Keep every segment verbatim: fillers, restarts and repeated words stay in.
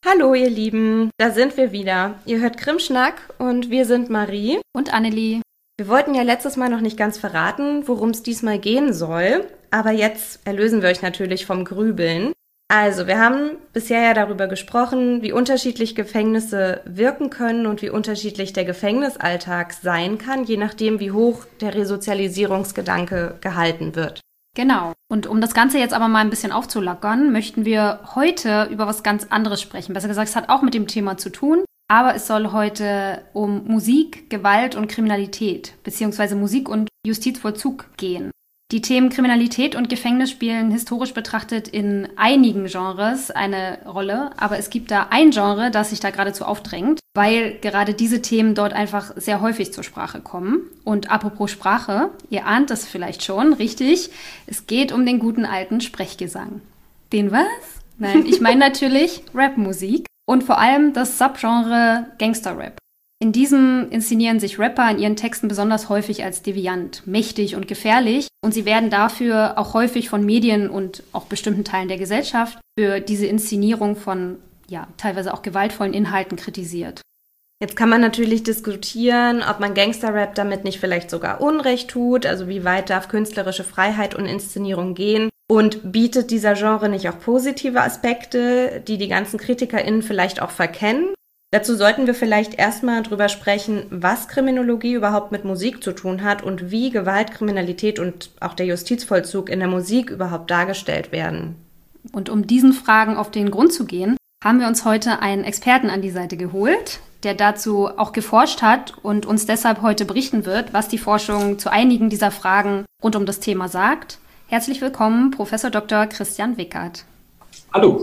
Hallo ihr Lieben, da sind wir wieder. Ihr hört Krimschnack und wir sind Marie und Annelie. Wir wollten ja letztes Mal noch nicht ganz verraten, worum es diesmal gehen soll, aber jetzt erlösen wir euch natürlich vom Grübeln. Also, wir haben bisher ja darüber gesprochen, wie unterschiedlich Gefängnisse wirken können und wie unterschiedlich der Gefängnisalltag sein kann, je nachdem, wie hoch der Resozialisierungsgedanke gehalten wird. Genau. Und um das Ganze jetzt aber mal ein bisschen aufzulockern, möchten wir heute über was ganz anderes sprechen. Besser gesagt, es hat auch mit dem Thema zu tun, aber es soll heute um Musik, Gewalt und Kriminalität beziehungsweise Musik und Justizvollzug gehen. Die Themen Kriminalität und Gefängnis spielen historisch betrachtet in einigen Genres eine Rolle, aber es gibt da ein Genre, das sich da geradezu aufdrängt, weil gerade diese Themen dort einfach sehr häufig zur Sprache kommen. Und apropos Sprache, ihr ahnt es vielleicht schon, richtig, es geht um den guten alten Sprechgesang. Den was? Nein, ich meine natürlich Rapmusik und vor allem das Subgenre Gangsterrap. In diesem inszenieren sich Rapper in ihren Texten besonders häufig als deviant, mächtig und gefährlich und sie werden dafür auch häufig von Medien und auch bestimmten Teilen der Gesellschaft für diese Inszenierung von, ja, teilweise auch gewaltvollen Inhalten kritisiert. Jetzt kann man natürlich diskutieren, ob man Gangsterrap damit nicht vielleicht sogar Unrecht tut, also wie weit darf künstlerische Freiheit und Inszenierung gehen und bietet dieser Genre nicht auch positive Aspekte, die die ganzen KritikerInnen vielleicht auch verkennen? Dazu sollten wir vielleicht erstmal drüber sprechen, was Kriminologie überhaupt mit Musik zu tun hat und wie Gewalt, Kriminalität und auch der Justizvollzug in der Musik überhaupt dargestellt werden. Und um diesen Fragen auf den Grund zu gehen, haben wir uns heute einen Experten an die Seite geholt, der dazu auch geforscht hat und uns deshalb heute berichten wird, was die Forschung zu einigen dieser Fragen rund um das Thema sagt. Herzlich willkommen, Professor Doktor Christian Wickert. Hallo.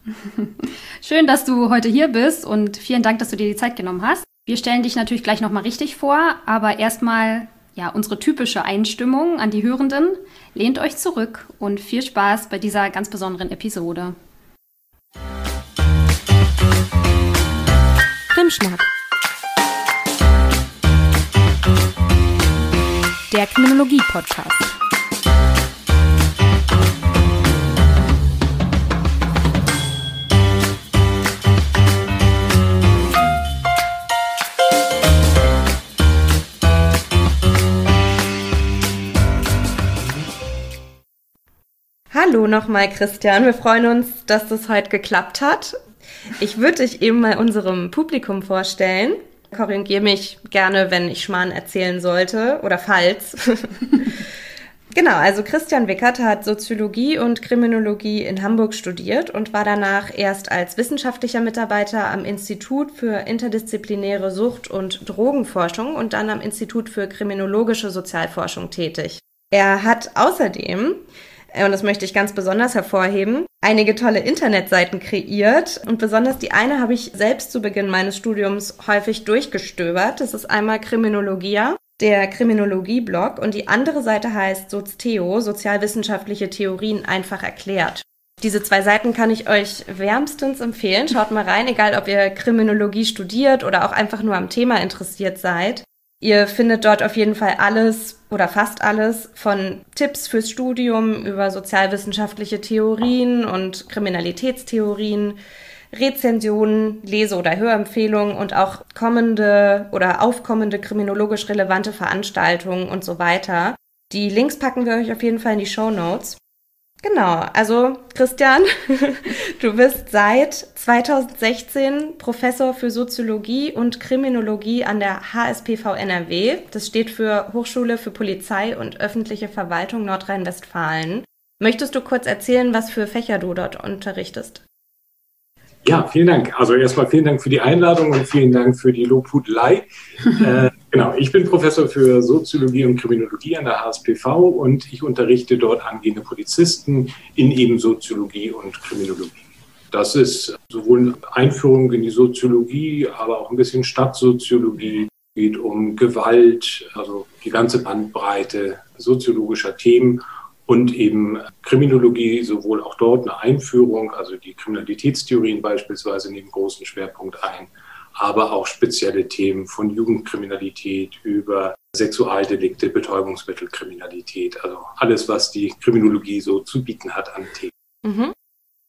Schön, dass du heute hier bist und vielen Dank, dass du dir die Zeit genommen hast. Wir stellen dich natürlich gleich nochmal richtig vor, aber erstmal ja, unsere typische Einstimmung an die Hörenden. Lehnt euch zurück und viel Spaß bei dieser ganz besonderen Episode. Krimschnack. Der Kriminologie-Podcast. Hallo nochmal, Christian. Wir freuen uns, dass das heute geklappt hat. Ich würde dich eben mal unserem Publikum vorstellen. Korrigiere mich gerne, wenn ich Schmarrn erzählen sollte oder falls. Genau, also Christian Wickert hat Soziologie und Kriminologie in Hamburg studiert und war danach erst als wissenschaftlicher Mitarbeiter am Institut für interdisziplinäre Sucht- und Drogenforschung und dann am Institut für kriminologische Sozialforschung tätig. Er hat außerdem, und das möchte ich ganz besonders hervorheben, einige tolle Internetseiten kreiert. Und besonders die eine habe ich selbst zu Beginn meines Studiums häufig durchgestöbert. Das ist einmal Kriminologia, der Kriminologie-Blog. Und die andere Seite heißt Sozteo, sozialwissenschaftliche Theorien einfach erklärt. Diese zwei Seiten kann ich euch wärmstens empfehlen. Schaut mal rein, egal ob ihr Kriminologie studiert oder auch einfach nur am Thema interessiert seid. Ihr findet dort auf jeden Fall alles oder fast alles von Tipps fürs Studium über sozialwissenschaftliche Theorien und Kriminalitätstheorien, Rezensionen, Lese- oder Hörempfehlungen und auch kommende oder aufkommende kriminologisch relevante Veranstaltungen und so weiter. Die Links packen wir euch auf jeden Fall in die Shownotes. Genau, also Christian, du bist seit zweitausendsechzehn Professor für Soziologie und Kriminologie an der H S P V N R W. Das steht für Hochschule für Polizei und öffentliche Verwaltung Nordrhein-Westfalen. Möchtest du kurz erzählen, was für Fächer du dort unterrichtest? Ja, vielen Dank. Also erstmal vielen Dank für die Einladung und vielen Dank für die Lobhudelei. äh, genau, ich bin Professor für Soziologie und Kriminologie an der H S P V und ich unterrichte dort angehende Polizisten in eben Soziologie und Kriminologie. Das ist sowohl Einführung in die Soziologie, aber auch ein bisschen Stadtsoziologie. Es geht um Gewalt, also die ganze Bandbreite soziologischer Themen. Und eben Kriminologie, sowohl auch dort eine Einführung, also die Kriminalitätstheorien beispielsweise nehmen großen Schwerpunkt ein, aber auch spezielle Themen von Jugendkriminalität über Sexualdelikte, Betäubungsmittelkriminalität, also alles, was die Kriminologie so zu bieten hat an Themen. Mhm.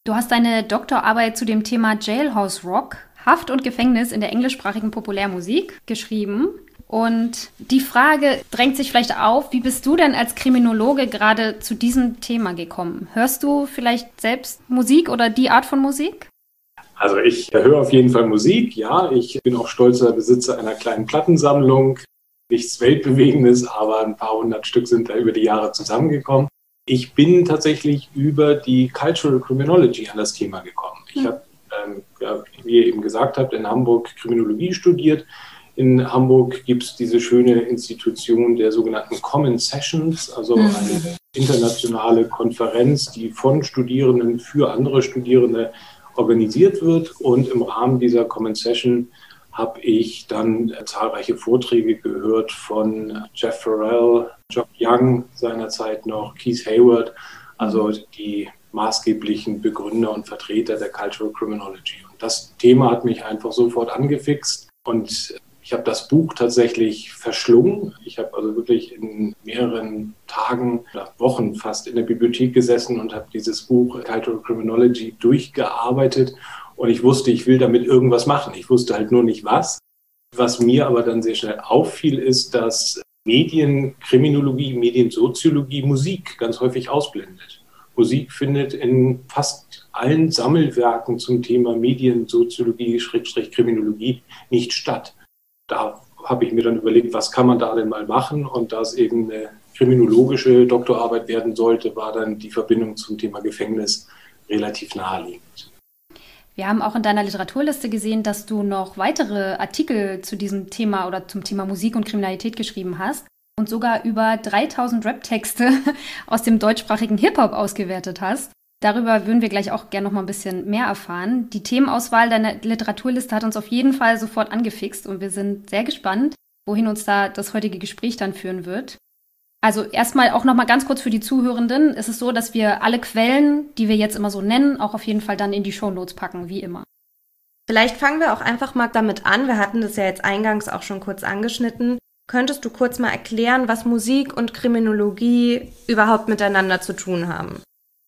Du hast deine Doktorarbeit zu dem Thema Jailhouse Rock, Haft und Gefängnis in der englischsprachigen Populärmusik geschrieben. Und die Frage drängt sich vielleicht auf, wie bist du denn als Kriminologe gerade zu diesem Thema gekommen? Hörst du vielleicht selbst Musik oder die Art von Musik? Also ich höre auf jeden Fall Musik, ja. Ich bin auch stolzer Besitzer einer kleinen Plattensammlung. Nichts Weltbewegendes, aber ein paar hundert Stück sind da über die Jahre zusammengekommen. Ich bin tatsächlich über die Cultural Criminology an das Thema gekommen. Ich mhm. habe, ähm, ja, wie ihr eben gesagt habt, in Hamburg Kriminologie studiert. In Hamburg gibt es diese schöne Institution der sogenannten Common Sessions, also mhm. eine internationale Konferenz, die von Studierenden für andere Studierende organisiert wird. Und im Rahmen dieser Common Session habe ich dann zahlreiche Vorträge gehört von Jeff Farrell, Jock Young seinerzeit noch, Keith Hayward, also die maßgeblichen Begründer und Vertreter der Cultural Criminology. Und das Thema hat mich einfach sofort angefixt und ich habe das Buch tatsächlich verschlungen. Ich habe also wirklich in mehreren Tagen oder Wochen fast in der Bibliothek gesessen und habe dieses Buch Cultural Criminology durchgearbeitet. Und ich wusste, ich will damit irgendwas machen. Ich wusste halt nur nicht was. Was mir aber dann sehr schnell auffiel, ist, dass Medienkriminologie, Mediensoziologie Musik ganz häufig ausblendet. Musik findet in fast allen Sammelwerken zum Thema Mediensoziologie, Schrägstrich Kriminologie nicht statt. Da habe ich mir dann überlegt, was kann man da denn mal machen? Und da es eben eine kriminologische Doktorarbeit werden sollte, war dann die Verbindung zum Thema Gefängnis relativ naheliegend. Wir haben auch in deiner Literaturliste gesehen, dass du noch weitere Artikel zu diesem Thema oder zum Thema Musik und Kriminalität geschrieben hast und sogar über dreitausend Rap-Texte aus dem deutschsprachigen Hip-Hop ausgewertet hast. Darüber würden wir gleich auch gerne noch mal ein bisschen mehr erfahren. Die Themenauswahl deiner Literaturliste hat uns auf jeden Fall sofort angefixt und wir sind sehr gespannt, wohin uns da das heutige Gespräch dann führen wird. Also erstmal auch noch mal ganz kurz für die Zuhörenden. Es ist so, dass wir alle Quellen, die wir jetzt immer so nennen, auch auf jeden Fall dann in die Shownotes packen, wie immer. Vielleicht fangen wir auch einfach mal damit an. Wir hatten das ja jetzt eingangs auch schon kurz angeschnitten. Könntest du kurz mal erklären, was Musik und Kriminologie überhaupt miteinander zu tun haben?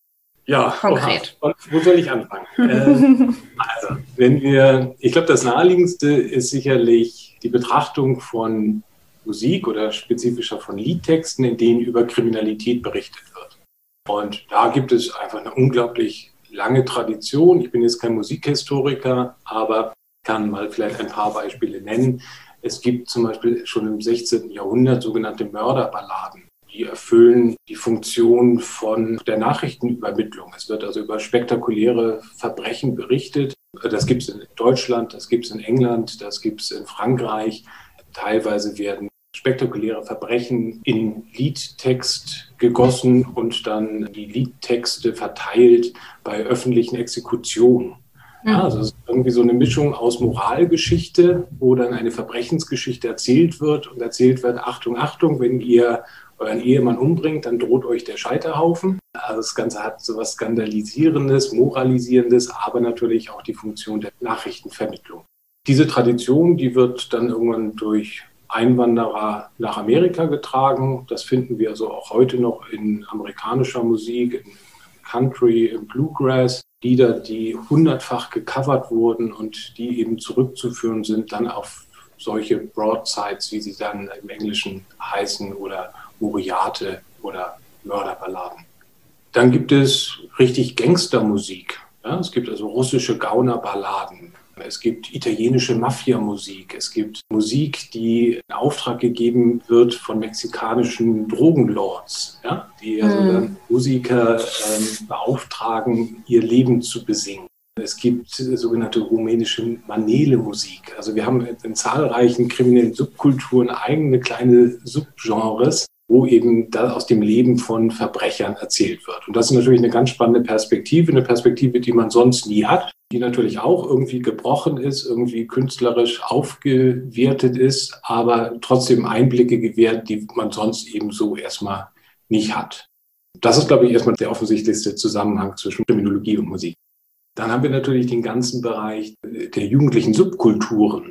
Ja, konkret. Oha, wo soll ich anfangen? äh, also, wenn wir, ich glaube, das Naheliegendste ist sicherlich die Betrachtung von Musik oder spezifischer von Liedtexten, in denen über Kriminalität berichtet wird. Und da gibt es einfach eine unglaublich lange Tradition. Ich bin jetzt kein Musikhistoriker, aber kann mal vielleicht ein paar Beispiele nennen. Es gibt zum Beispiel schon im sechzehnten Jahrhundert sogenannte Mörderballaden. Die erfüllen die Funktion von der Nachrichtenübermittlung. Es wird also über spektakuläre Verbrechen berichtet. Das gibt es in Deutschland, das gibt es in England, das gibt es in Frankreich. Teilweise werden spektakuläre Verbrechen in Liedtext gegossen und dann die Liedtexte verteilt bei öffentlichen Exekutionen. Ja, also es ist irgendwie so eine Mischung aus Moralgeschichte, wo dann eine Verbrechensgeschichte erzählt wird und erzählt wird, Achtung, Achtung, wenn ihr euren Ehemann umbringt, dann droht euch der Scheiterhaufen. Also das Ganze hat so was Skandalisierendes, Moralisierendes, aber natürlich auch die Funktion der Nachrichtenvermittlung. Diese Tradition, die wird dann irgendwann durch Einwanderer nach Amerika getragen. Das finden wir also auch heute noch in amerikanischer Musik, in Country, im Bluegrass. Lieder, die hundertfach gecovert wurden und die eben zurückzuführen sind dann auf solche Broadsides, wie sie dann im Englischen heißen, oder Moriate oder Mörderballaden. Dann gibt es richtig Gangstermusik. Ja, es gibt also russische Gaunerballaden. Es gibt italienische Mafia-Musik. Es gibt Musik, die in Auftrag gegeben wird von mexikanischen Drogenlords, ja, die also mm. dann Musiker ähm, beauftragen, ihr Leben zu besingen. Es gibt sogenannte rumänische Manele-Musik. Also wir haben in zahlreichen kriminellen Subkulturen eigene kleine Subgenres, wo eben da aus dem Leben von Verbrechern erzählt wird. Und das ist natürlich eine ganz spannende Perspektive, eine Perspektive, die man sonst nie hat, die natürlich auch irgendwie gebrochen ist, irgendwie künstlerisch aufgewertet ist, aber trotzdem Einblicke gewährt, die man sonst eben so erstmal nicht hat. Das ist, glaube ich, erstmal der offensichtlichste Zusammenhang zwischen Kriminologie und Musik. Dann haben wir natürlich den ganzen Bereich der jugendlichen Subkulturen.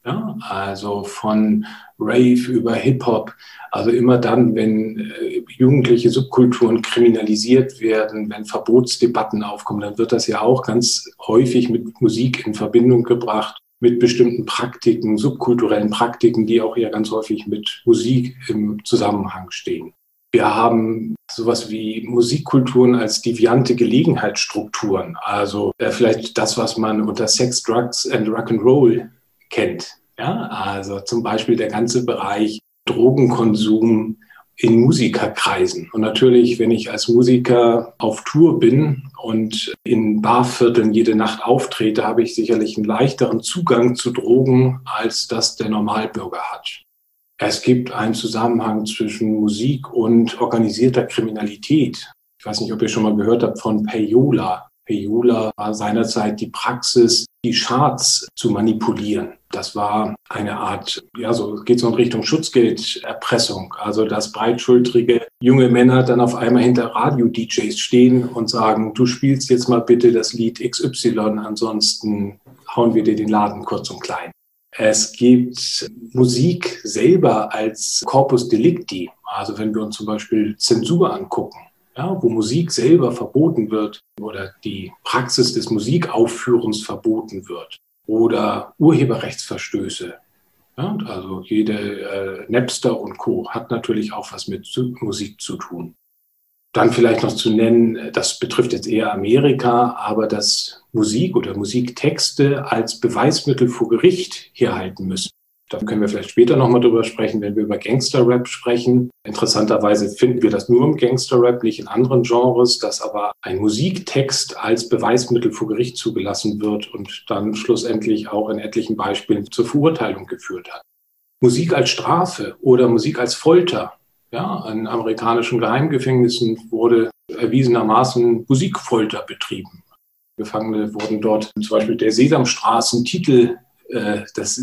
Ja, also von Rave über Hip-Hop, also immer dann, wenn äh, jugendliche Subkulturen kriminalisiert werden, wenn Verbotsdebatten aufkommen, dann wird das ja auch ganz häufig mit Musik in Verbindung gebracht, mit bestimmten Praktiken, subkulturellen Praktiken, die auch ja ganz häufig mit Musik im Zusammenhang stehen. Wir haben sowas wie Musikkulturen als deviante Gelegenheitsstrukturen, also äh, vielleicht das, was man unter Sex, Drugs and Rock'n'Roll kennt. Ja, also zum Beispiel der ganze Bereich Drogenkonsum in Musikerkreisen. Und natürlich, wenn ich als Musiker auf Tour bin und in Barvierteln jede Nacht auftrete, habe ich sicherlich einen leichteren Zugang zu Drogen, als das der Normalbürger hat. Es gibt einen Zusammenhang zwischen Musik und organisierter Kriminalität. Ich weiß nicht, ob ihr schon mal gehört habt von Payola. Payola war seinerzeit die Praxis, die Charts zu manipulieren. Das war eine Art, ja, so geht so in Richtung Schutzgelderpressung. Also, dass breitschultrige junge Männer dann auf einmal hinter Radio-D Js stehen und sagen, du spielst jetzt mal bitte das Lied X Y, ansonsten hauen wir dir den Laden kurz und klein. Es gibt Musik selber als Corpus Delicti. Also, wenn wir uns zum Beispiel Zensur angucken, ja, wo Musik selber verboten wird oder die Praxis des Musikaufführens verboten wird oder Urheberrechtsverstöße. Ja, also jede äh, Napster und Co. hat natürlich auch was mit Musik zu tun. Dann vielleicht noch zu nennen, das betrifft jetzt eher Amerika, aber dass Musik oder Musiktexte als Beweismittel vor Gericht herhalten müssen. Da können wir vielleicht später nochmal drüber sprechen, wenn wir über Gangster-Rap sprechen. Interessanterweise finden wir das nur im Gangster-Rap, nicht in anderen Genres, dass aber ein Musiktext als Beweismittel vor Gericht zugelassen wird und dann schlussendlich auch in etlichen Beispielen zur Verurteilung geführt hat. Musik als Strafe oder Musik als Folter. Ja, in amerikanischen Geheimgefängnissen wurde erwiesenermaßen Musikfolter betrieben. Gefangene wurden dort zum Beispiel der Sesamstraßen-Titel das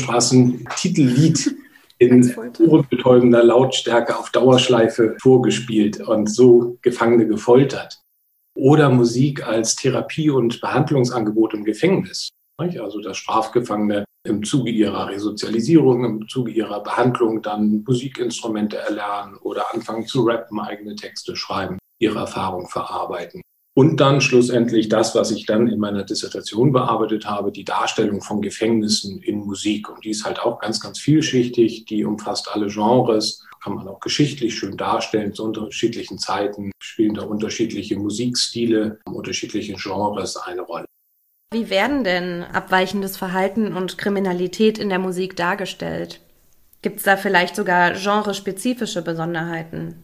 Sesamstraßen-Titellied in ohrenbetäubender Lautstärke auf Dauerschleife vorgespielt und so Gefangene gefoltert. Oder Musik als Therapie- und Behandlungsangebot im Gefängnis. Also dass Strafgefangene im Zuge ihrer Resozialisierung, im Zuge ihrer Behandlung dann Musikinstrumente erlernen oder anfangen zu rappen, eigene Texte schreiben, ihre Erfahrung verarbeiten. Und dann schlussendlich das, was ich dann in meiner Dissertation bearbeitet habe, die Darstellung von Gefängnissen in Musik. Und die ist halt auch ganz, ganz vielschichtig. Die umfasst alle Genres, kann man auch geschichtlich schön darstellen. Zu unterschiedlichen Zeiten spielen da unterschiedliche Musikstile, unterschiedliche Genres eine Rolle. Wie werden denn abweichendes Verhalten und Kriminalität in der Musik dargestellt? Gibt es da vielleicht sogar genrespezifische Besonderheiten?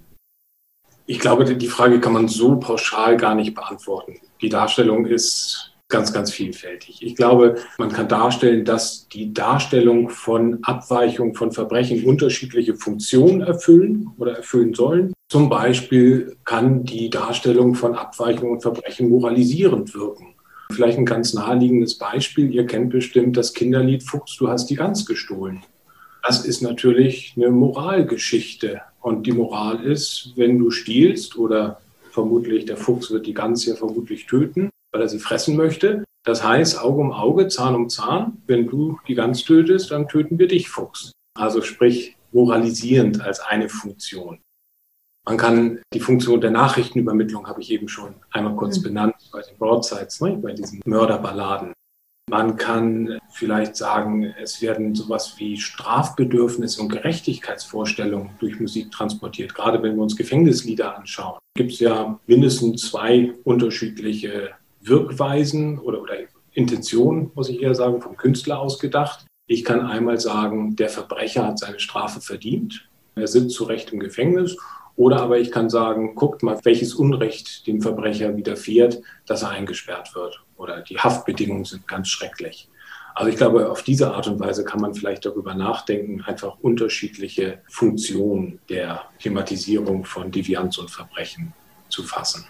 Ich glaube, die Frage kann man so pauschal gar nicht beantworten. Die Darstellung ist ganz, ganz vielfältig. Ich glaube, man kann darstellen, dass die Darstellung von Abweichung von Verbrechen unterschiedliche Funktionen erfüllen oder erfüllen sollen. Zum Beispiel kann die Darstellung von Abweichung und Verbrechen moralisierend wirken. Vielleicht ein ganz naheliegendes Beispiel. Ihr kennt bestimmt das Kinderlied Fuchs, du hast die Gans gestohlen. Das ist natürlich eine Moralgeschichte. Und die Moral ist, wenn du stiehlst oder vermutlich der Fuchs wird die Gans ja vermutlich töten, weil er sie fressen möchte. Das heißt, Auge um Auge, Zahn um Zahn. Wenn du die Gans tötest, dann töten wir dich, Fuchs. Also sprich moralisierend als eine Funktion. Man kann die Funktion der Nachrichtenübermittlung, habe ich eben schon einmal kurz mhm. benannt, bei den Broadsides, ne, bei diesen Mörderballaden. Man kann vielleicht sagen, es werden sowas wie Strafbedürfnisse und Gerechtigkeitsvorstellungen durch Musik transportiert. Gerade wenn wir uns Gefängnislieder anschauen, gibt es ja mindestens zwei unterschiedliche Wirkweisen oder, oder Intentionen, muss ich eher sagen, vom Künstler ausgedacht. Ich kann einmal sagen, der Verbrecher hat seine Strafe verdient. Er sitzt zu Recht im Gefängnis. Oder aber ich kann sagen, guckt mal, welches Unrecht dem Verbrecher widerfährt, dass er eingesperrt wird. Oder die Haftbedingungen sind ganz schrecklich. Also ich glaube, auf diese Art und Weise kann man vielleicht darüber nachdenken, einfach unterschiedliche Funktionen der Thematisierung von Devianz und Verbrechen zu fassen.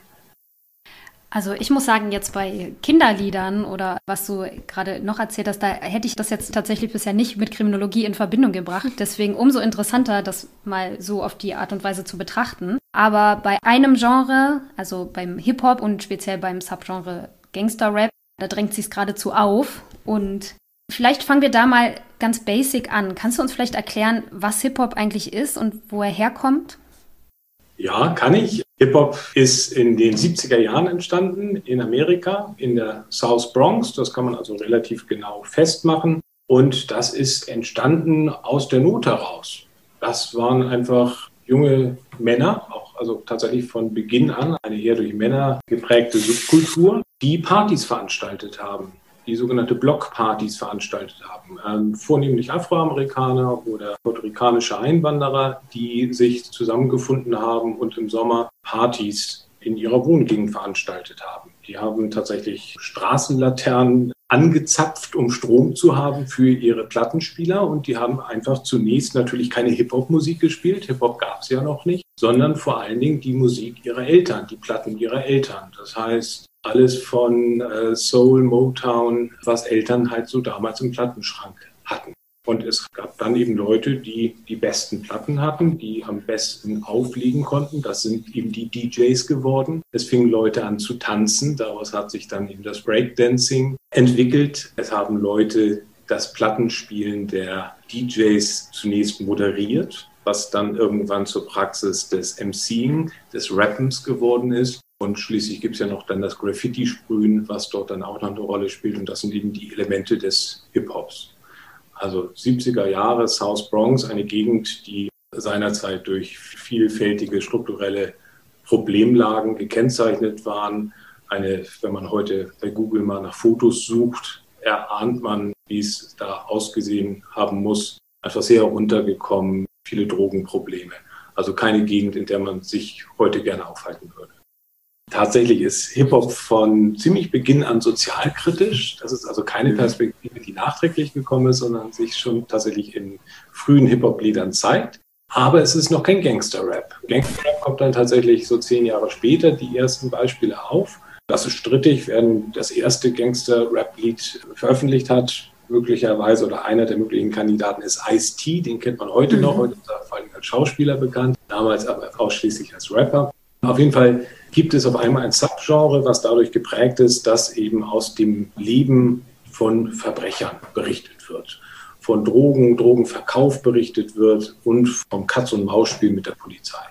Also ich muss sagen, jetzt bei Kinderliedern oder was du gerade noch erzählt hast, da hätte ich das jetzt tatsächlich bisher nicht mit Kriminologie in Verbindung gebracht. Deswegen umso interessanter, das mal so auf die Art und Weise zu betrachten. Aber bei einem Genre, also beim Hip-Hop und speziell beim Subgenre Gangster-Rap, da drängt sich es geradezu auf. Und Vielleicht fangen wir da mal ganz basic an. Kannst du uns vielleicht erklären, was Hip-Hop eigentlich ist und wo er herkommt? Ja, kann ich. Hip-Hop ist in den siebziger Jahren entstanden in Amerika, in der South Bronx. Das kann man also relativ genau festmachen. Und das ist entstanden aus der Not heraus. Das waren einfach junge Männer, auch also tatsächlich von Beginn an eine eher durch Männer geprägte Subkultur, die Partys veranstaltet haben, die sogenannte Blockpartys veranstaltet haben. Ähm, vornehmlich Afroamerikaner oder puerto-ricanische Einwanderer, die sich zusammengefunden haben und im Sommer Partys in ihrer Wohngegend veranstaltet haben. Die haben tatsächlich Straßenlaternen angezapft, um Strom zu haben für ihre Plattenspieler. Und die haben einfach zunächst natürlich keine Hip-Hop-Musik gespielt. Hip-Hop gab es ja noch nicht, sondern vor allen Dingen die Musik ihrer Eltern, die Platten ihrer Eltern. Das heißt, alles von äh, Soul, Motown, was Eltern halt so damals im Plattenschrank hatten. Und es gab dann eben Leute, die die besten Platten hatten, die am besten auflegen konnten. Das sind eben die D Js geworden. Es fingen Leute an zu tanzen. Daraus hat sich dann eben das Breakdancing entwickelt. Es haben Leute das Plattenspielen der D Js zunächst moderiert, was dann irgendwann zur Praxis des MCing, des Rappens geworden ist. Und schließlich gibt es ja noch dann das Graffiti-Sprühen, was dort dann auch noch eine Rolle spielt. Und das sind eben die Elemente des Hip-Hops. Also siebziger Jahre, South Bronx, eine Gegend, die seinerzeit durch vielfältige strukturelle Problemlagen gekennzeichnet waren. Eine, wenn man heute bei Google mal nach Fotos sucht, erahnt man, wie es da ausgesehen haben muss. Einfach sehr runtergekommen, viele Drogenprobleme. Also keine Gegend, in der man sich heute gerne aufhalten würde. Tatsächlich ist Hip-Hop von ziemlich Beginn an sozialkritisch. Das ist also keine Perspektive, die nachträglich gekommen ist, sondern sich schon tatsächlich in frühen Hip-Hop-Liedern zeigt. Aber es ist noch kein Gangster-Rap. Gangster-Rap kommt dann tatsächlich so zehn Jahre später die ersten Beispiele auf. Das ist strittig, wer das erste Gangster-Rap-Lied veröffentlicht hat, möglicherweise, oder einer der möglichen Kandidaten ist Ice-T, den kennt man heute noch, heute ist er vor allem als Schauspieler bekannt, damals aber ausschließlich als Rapper. Auf jeden Fall gibt es auf einmal ein Subgenre, was dadurch geprägt ist, dass eben aus dem Leben von Verbrechern berichtet wird, von Drogen, Drogenverkauf berichtet wird und vom Katz-und-Maus-Spiel mit der Polizei.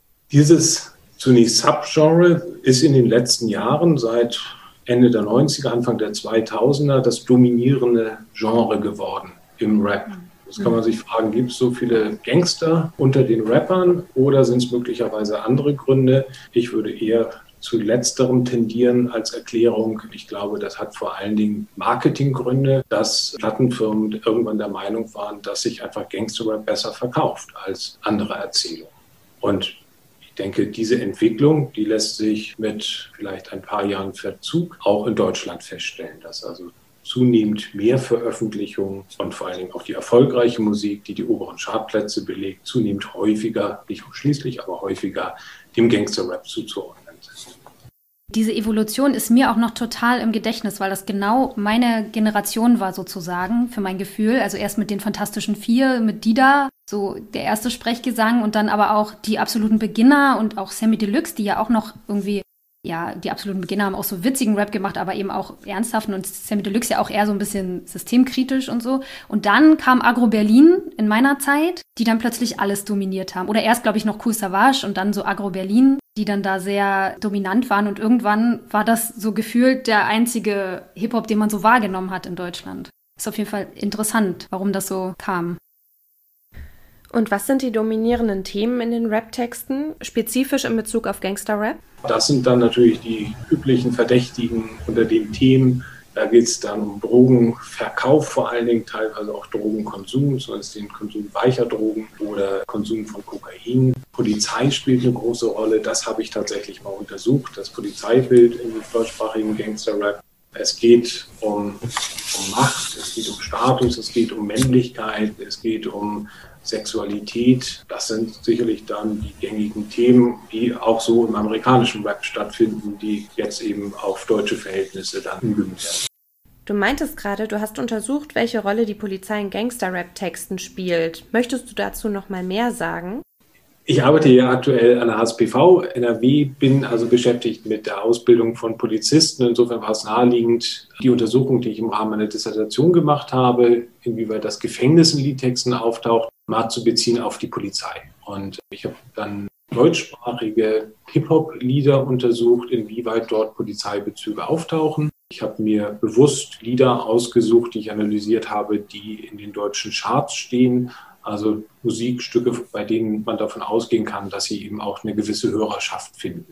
Dieses zunächst Subgenre ist in den letzten Jahren, seit Ende der neunziger, Anfang der zweitausender, das dominierende Genre geworden im Rap. Jetzt kann man sich fragen, gibt es so viele Gangster unter den Rappern oder sind es möglicherweise andere Gründe? Ich würde eher zu letzterem tendieren als Erklärung. Ich glaube, das hat vor allen Dingen Marketinggründe, dass Plattenfirmen irgendwann der Meinung waren, dass sich einfach Gangster-Rap besser verkauft als andere Erzählungen. Und ich denke, diese Entwicklung, die lässt sich mit vielleicht ein paar Jahren Verzug auch in Deutschland feststellen, dass also zunehmend mehr Veröffentlichungen und vor allen Dingen auch die erfolgreiche Musik, die die oberen Chartplätze belegt, zunehmend häufiger, nicht ausschließlich, aber häufiger dem Gangster-Rap zuzuordnen sind. Diese Evolution ist mir auch noch total im Gedächtnis, weil das genau meine Generation war sozusagen, für mein Gefühl. Also erst mit den Fantastischen Vier, mit Dida, so der erste Sprechgesang und dann aber auch die absoluten Beginner und auch Samy Deluxe, die ja auch noch irgendwie, ja, die absoluten Beginner haben auch so witzigen Rap gemacht, aber eben auch ernsthaften und Samy Deluxe ja auch eher so ein bisschen systemkritisch und so. Und dann kam Agro Berlin in meiner Zeit, die dann plötzlich alles dominiert haben. Oder erst, glaube ich, noch Kool Savas und dann so Agro Berlin, die dann da sehr dominant waren. Und irgendwann war das so gefühlt der einzige Hip-Hop, den man so wahrgenommen hat in Deutschland. Ist auf jeden Fall interessant, warum das so kam. Und was sind die dominierenden Themen in den Rap-Texten, spezifisch in Bezug auf Gangster-Rap? Das sind dann natürlich die üblichen Verdächtigen unter den Themen. Da geht es dann um Drogenverkauf, vor allen Dingen teilweise auch Drogenkonsum, zumindest den Konsum weicher Drogen oder Konsum von Kokain. Polizei spielt eine große Rolle, das habe ich tatsächlich mal untersucht, das Polizeibild im deutschsprachigen Gangster-Rap. Es geht um, um Macht, es geht um Status, es geht um Männlichkeit, es geht um Sexualität. Das sind sicherlich dann die gängigen Themen, die auch so im amerikanischen Rap stattfinden, die jetzt eben auf deutsche Verhältnisse dann umgemünzt werden. Du meintest gerade, du hast untersucht, welche Rolle die Polizei in Gangster-Rap-Texten spielt. Möchtest du dazu noch mal mehr sagen? Ich arbeite ja aktuell an der H S P V N R W, bin also beschäftigt mit der Ausbildung von Polizisten. Insofern war es naheliegend, die Untersuchung, die ich im Rahmen meiner Dissertation gemacht habe, inwieweit das Gefängnis in Liedtexten auftaucht, mal zu beziehen auf die Polizei. Und ich habe dann deutschsprachige Hip-Hop-Lieder untersucht, inwieweit dort Polizeibezüge auftauchen. Ich habe mir bewusst Lieder ausgesucht, die ich analysiert habe, die in den deutschen Charts stehen. Also Musikstücke, bei denen man davon ausgehen kann, dass sie eben auch eine gewisse Hörerschaft finden.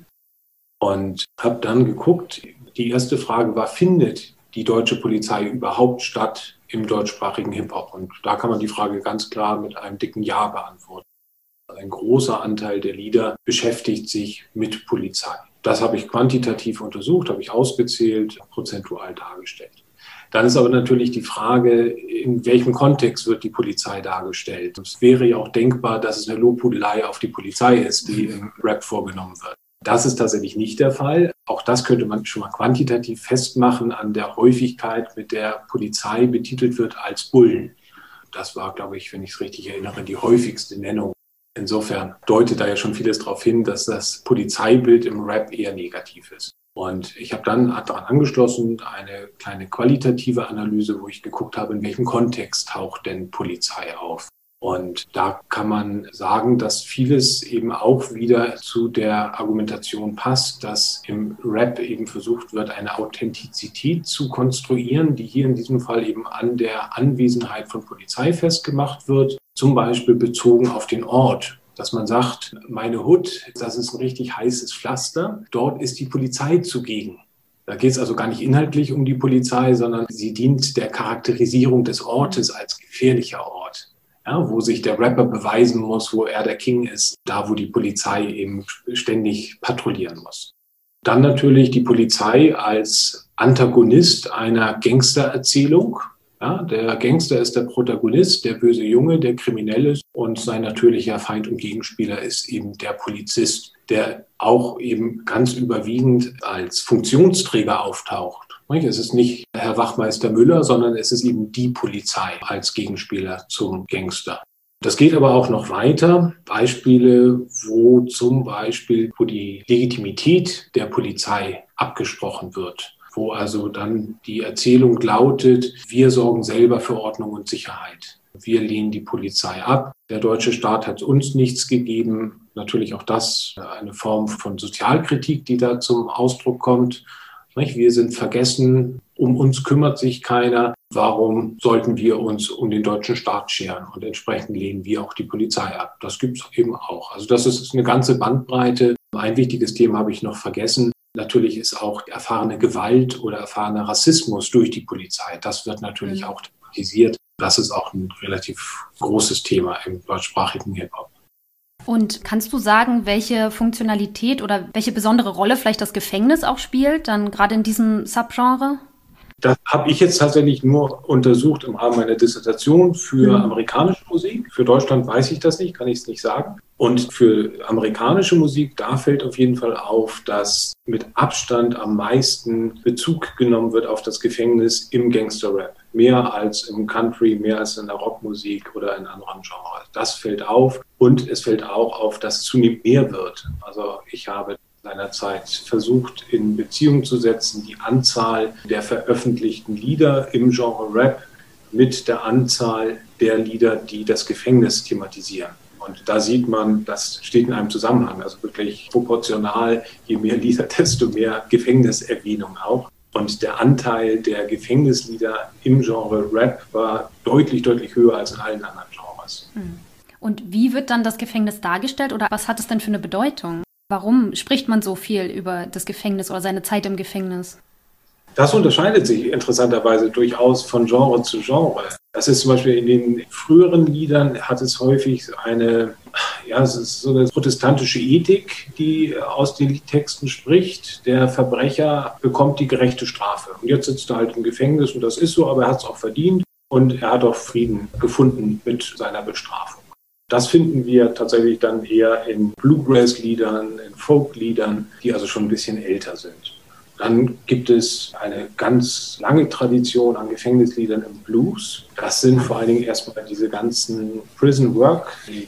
Und habe dann geguckt, die erste Frage war, findet die deutsche Polizei überhaupt statt im deutschsprachigen Hip-Hop? Und da kann man die Frage ganz klar mit einem dicken Ja beantworten. Ein großer Anteil der Lieder beschäftigt sich mit Polizei. Das habe ich quantitativ untersucht, habe ich ausgezählt, prozentual dargestellt. Dann ist aber natürlich die Frage, in welchem Kontext wird die Polizei dargestellt? Es wäre ja auch denkbar, dass es eine Lobhudelei auf die Polizei ist, die im Rap vorgenommen wird. Das ist tatsächlich nicht der Fall. Auch das könnte man schon mal quantitativ festmachen an der Häufigkeit, mit der Polizei betitelt wird als Bullen. Das war, glaube ich, wenn ich es richtig erinnere, die häufigste Nennung. Insofern deutet da ja schon vieles darauf hin, dass das Polizeibild im Rap eher negativ ist. Und ich habe dann daran angeschlossen eine kleine qualitative Analyse, wo ich geguckt habe, in welchem Kontext taucht denn Polizei auf. Und da kann man sagen, dass vieles eben auch wieder zu der Argumentation passt, dass im Rap eben versucht wird, eine Authentizität zu konstruieren, die hier in diesem Fall eben an der Anwesenheit von Polizei festgemacht wird, zum Beispiel bezogen auf den Ort. Dass man sagt, meine Hut, das ist ein richtig heißes Pflaster, dort ist die Polizei zugegen. Da geht es also gar nicht inhaltlich um die Polizei, sondern sie dient der Charakterisierung des Ortes als gefährlicher Ort, ja, wo sich der Rapper beweisen muss, wo er der King ist, da wo die Polizei eben ständig patrouillieren muss. Dann natürlich die Polizei als Antagonist einer Gangstererzählung. Ja, der Gangster ist der Protagonist, der böse Junge, der Kriminelle, und sein natürlicher Feind und Gegenspieler ist eben der Polizist, der auch eben ganz überwiegend als Funktionsträger auftaucht. Es ist nicht Herr Wachmeister Müller, sondern es ist eben die Polizei als Gegenspieler zum Gangster. Das geht aber auch noch weiter. Beispiele, wo zum Beispiel wo die Legitimität der Polizei abgesprochen wird. Wo also dann die Erzählung lautet, wir sorgen selber für Ordnung und Sicherheit. Wir lehnen die Polizei ab. Der deutsche Staat hat uns nichts gegeben. Natürlich auch das eine Form von Sozialkritik, die da zum Ausdruck kommt. Wir sind vergessen, um uns kümmert sich keiner. Warum sollten wir uns um den deutschen Staat scheren? Und entsprechend lehnen wir auch die Polizei ab. Das gibt es eben auch. Also das ist eine ganze Bandbreite. Ein wichtiges Thema habe ich noch vergessen. Natürlich ist auch erfahrene Gewalt oder erfahrener Rassismus durch die Polizei. Das wird natürlich auch thematisiert. Das ist auch ein relativ großes Thema im deutschsprachigen Hip-Hop. Und kannst du sagen, welche Funktionalität oder welche besondere Rolle vielleicht das Gefängnis auch spielt, dann gerade in diesem Subgenre? Das habe ich jetzt tatsächlich nur untersucht im Rahmen meiner Dissertation für mhm. amerikanische Musik. Für Deutschland weiß ich das nicht, kann ich es nicht sagen. Und für amerikanische Musik, da fällt auf jeden Fall auf, dass mit Abstand am meisten Bezug genommen wird auf das Gefängnis im Gangster-Rap. Mehr als im Country, mehr als in der Rockmusik oder in anderen Genres. Das fällt auf. Und es fällt auch auf, dass zunehmend mehr wird. Also ich habe seinerzeit versucht, in Beziehung zu setzen, die Anzahl der veröffentlichten Lieder im Genre Rap mit der Anzahl der Lieder, die das Gefängnis thematisieren. Und da sieht man, das steht in einem Zusammenhang, also wirklich proportional, je mehr Lieder, desto mehr Gefängniserwähnung auch. Und der Anteil der Gefängnislieder im Genre Rap war deutlich, deutlich höher als in allen anderen Genres. Und wie wird dann das Gefängnis dargestellt oder was hat es denn für eine Bedeutung? Warum spricht man so viel über das Gefängnis oder seine Zeit im Gefängnis? Das unterscheidet sich interessanterweise durchaus von Genre zu Genre. Das ist zum Beispiel in den früheren Liedern hat es häufig eine, ja, es ist so eine protestantische Ethik, die aus den Liedtexten spricht. Der Verbrecher bekommt die gerechte Strafe. Und jetzt sitzt er halt im Gefängnis und das ist so, aber er hat es auch verdient und er hat auch Frieden gefunden mit seiner Bestrafung. Das finden wir tatsächlich dann eher in Bluegrass-Liedern, in Folk-Liedern, die also schon ein bisschen älter sind. Dann gibt es eine ganz lange Tradition an Gefängnisliedern im Blues. Das sind vor allen Dingen erstmal diese ganzen Prison-Work-Lieder.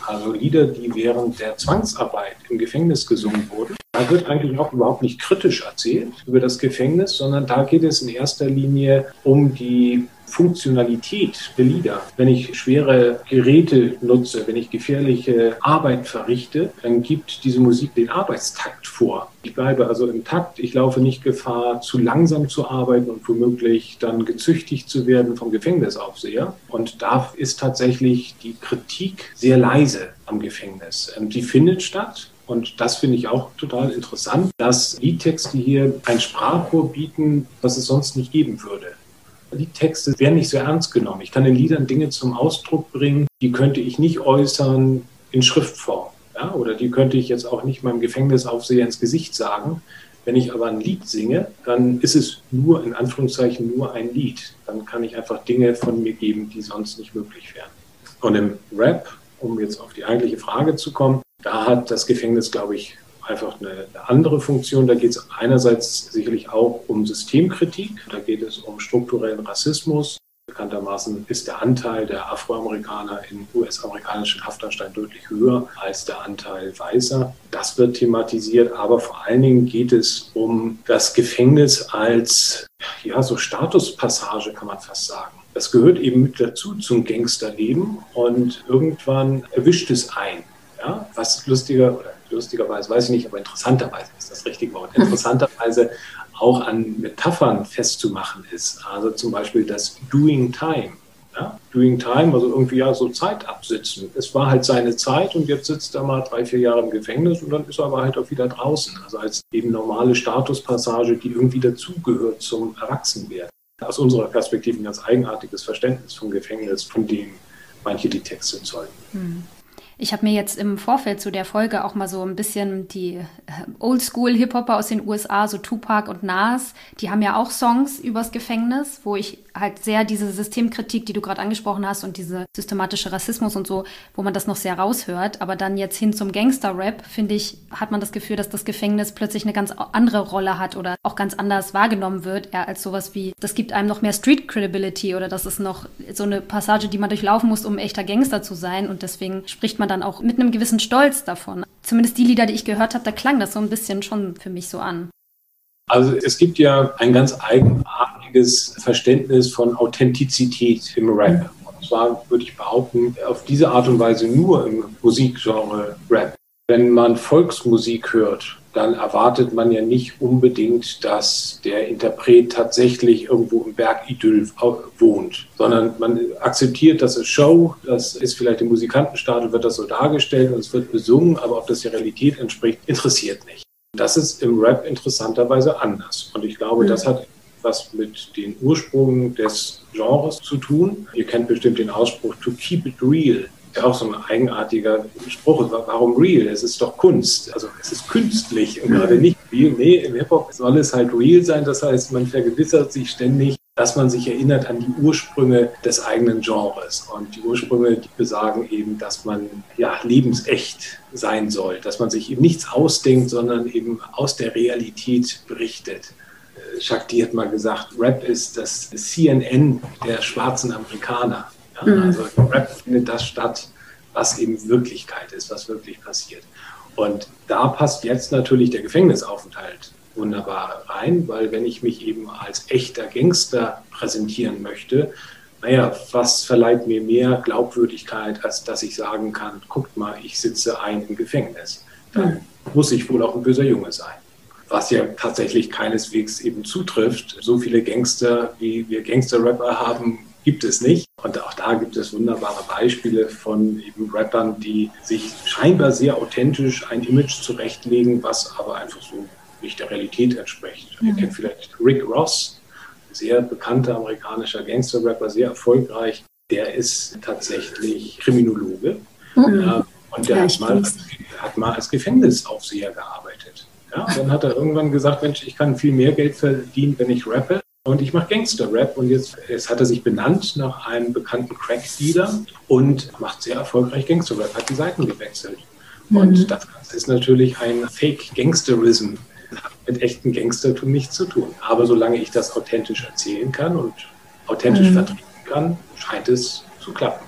also Lieder, die während der Zwangsarbeit im Gefängnis gesungen wurden. Da wird eigentlich auch überhaupt nicht kritisch erzählt über das Gefängnis, sondern da geht es in erster Linie um die Funktionalität der Lieder. Wenn ich schwere Geräte nutze, wenn ich gefährliche Arbeit verrichte, dann gibt diese Musik den Arbeitstakt vor. Ich bleibe also im Takt, ich laufe nicht Gefahr, zu langsam zu arbeiten und womöglich dann gezüchtigt zu werden vom Gefängnisaufseher. Und da ist tatsächlich die Kritik sehr leise am Gefängnis. Die findet statt. Und das finde ich auch total interessant, dass Liedtexte hier ein Sprachrohr bieten, was es sonst nicht geben würde. Die Texte werden nicht so ernst genommen. Ich kann in Liedern Dinge zum Ausdruck bringen, die könnte ich nicht äußern in Schriftform. Ja? Oder die könnte ich jetzt auch nicht meinem Gefängnisaufseher ins Gesicht sagen. Wenn ich aber ein Lied singe, dann ist es nur, in Anführungszeichen, nur ein Lied. Dann kann ich einfach Dinge von mir geben, die sonst nicht möglich wären. Und im Rap, um jetzt auf die eigentliche Frage zu kommen, da hat das Gefängnis, glaube ich, einfach eine, eine andere Funktion. Da geht es einerseits sicherlich auch um Systemkritik. Da geht es um strukturellen Rassismus. Bekanntermaßen ist der Anteil der Afroamerikaner in U S-amerikanischen Haftanstalten deutlich höher als der Anteil Weißer. Das wird thematisiert, aber vor allen Dingen geht es um das Gefängnis als ja, so Statuspassage, kann man fast sagen. Das gehört eben mit dazu zum Gangsterleben und irgendwann erwischt es ein. Ja, was lustiger oder lustigerweise, weiß ich nicht, aber interessanterweise ist das richtige Wort, interessanterweise auch an Metaphern festzumachen ist. Also zum Beispiel das Doing Time. Ja? Doing Time, also irgendwie ja so Zeit absitzen. Es war halt seine Zeit und jetzt sitzt er mal drei, vier Jahre im Gefängnis und dann ist er aber halt auch wieder draußen. Also als eben normale Statuspassage, die irgendwie dazugehört zum Erwachsenwerden. Aus unserer Perspektive ein ganz eigenartiges Verständnis vom Gefängnis, von dem manche die Texte zeugen. Hm. Ich habe mir jetzt im Vorfeld zu der Folge auch mal so ein bisschen die Oldschool-Hip-Hopper aus den U S A, so Tupac und Nas, die haben ja auch Songs übers Gefängnis, wo ich halt sehr diese Systemkritik, die du gerade angesprochen hast und diese systematische Rassismus und so, wo man das noch sehr raushört. Aber dann jetzt hin zum Gangster-Rap, finde ich, hat man das Gefühl, dass das Gefängnis plötzlich eine ganz andere Rolle hat oder auch ganz anders wahrgenommen wird, eher als sowas wie, das gibt einem noch mehr Street-Credibility oder das ist noch so eine Passage, die man durchlaufen muss, um ein echter Gangster zu sein und deswegen spricht man dann auch mit einem gewissen Stolz davon. Zumindest die Lieder, die ich gehört habe, da klang das so ein bisschen schon für mich so an. Also es gibt ja ein ganz eigenartiges Verständnis von Authentizität im Rap. Und zwar würde ich behaupten, auf diese Art und Weise nur im Musikgenre Rap. Wenn man Volksmusik hört, dann erwartet man ja nicht unbedingt, dass der Interpret tatsächlich irgendwo im Bergidyll wohnt, sondern man akzeptiert, das ist Show, das ist vielleicht im Musikantenstadel, wird das so dargestellt und es wird besungen, aber ob das der Realität entspricht, interessiert nicht. Das ist im Rap interessanterweise anders. Und ich glaube, mhm. das hat was mit den Ursprüngen des Genres zu tun. Ihr kennt bestimmt den Ausspruch, to keep it real. Ja, auch so ein eigenartiger Spruch. Warum real? Es ist doch Kunst. Also es ist künstlich und gerade nicht real. Nee, im Hip-Hop soll es halt real sein. Das heißt, man vergewissert sich ständig, dass man sich erinnert an die Ursprünge des eigenen Genres. Und die Ursprünge, die besagen eben, dass man ja lebensecht sein soll. Dass man sich eben nichts ausdenkt, sondern eben aus der Realität berichtet. Chuck D hat mal gesagt, Rap ist das C N N der schwarzen Amerikaner. Ja, mhm. Also im Rap findet das statt, was eben Wirklichkeit ist, was wirklich passiert. Und da passt jetzt natürlich der Gefängnisaufenthalt wunderbar rein, weil wenn ich mich eben als echter Gangster präsentieren möchte, naja, was verleiht mir mehr Glaubwürdigkeit, als dass ich sagen kann, guckt mal, ich sitze ein im Gefängnis. Dann mhm. muss ich wohl auch ein böser Junge sein. Was ja tatsächlich keineswegs eben zutrifft. So viele Gangster, wie wir Gangster-Rapper haben, gibt es nicht. Und auch da gibt es wunderbare Beispiele von eben Rappern, die sich scheinbar sehr authentisch ein Image zurechtlegen, was aber einfach so nicht der Realität entspricht. Mhm. Ihr kennt vielleicht Rick Ross, sehr bekannter amerikanischer Gangster-Rapper, sehr erfolgreich. Der ist tatsächlich Kriminologe. Mhm. Ja, und der ja, hat, mal als, hat mal als Gefängnisaufseher gearbeitet. Ja, und dann hat er irgendwann gesagt, Mensch, ich kann viel mehr Geld verdienen, wenn ich rappe. Und ich mache Gangster-Rap und jetzt, jetzt hat er sich benannt nach einem bekannten Crack-Dealer und macht sehr erfolgreich Gangster-Rap, hat die Seiten gewechselt. Mhm. Und das ist natürlich ein Fake-Gangsterism. Das hat mit echten Gangstertum nichts zu tun. Aber solange ich das authentisch erzählen kann und authentisch mhm. vertreten kann, scheint es zu klappen.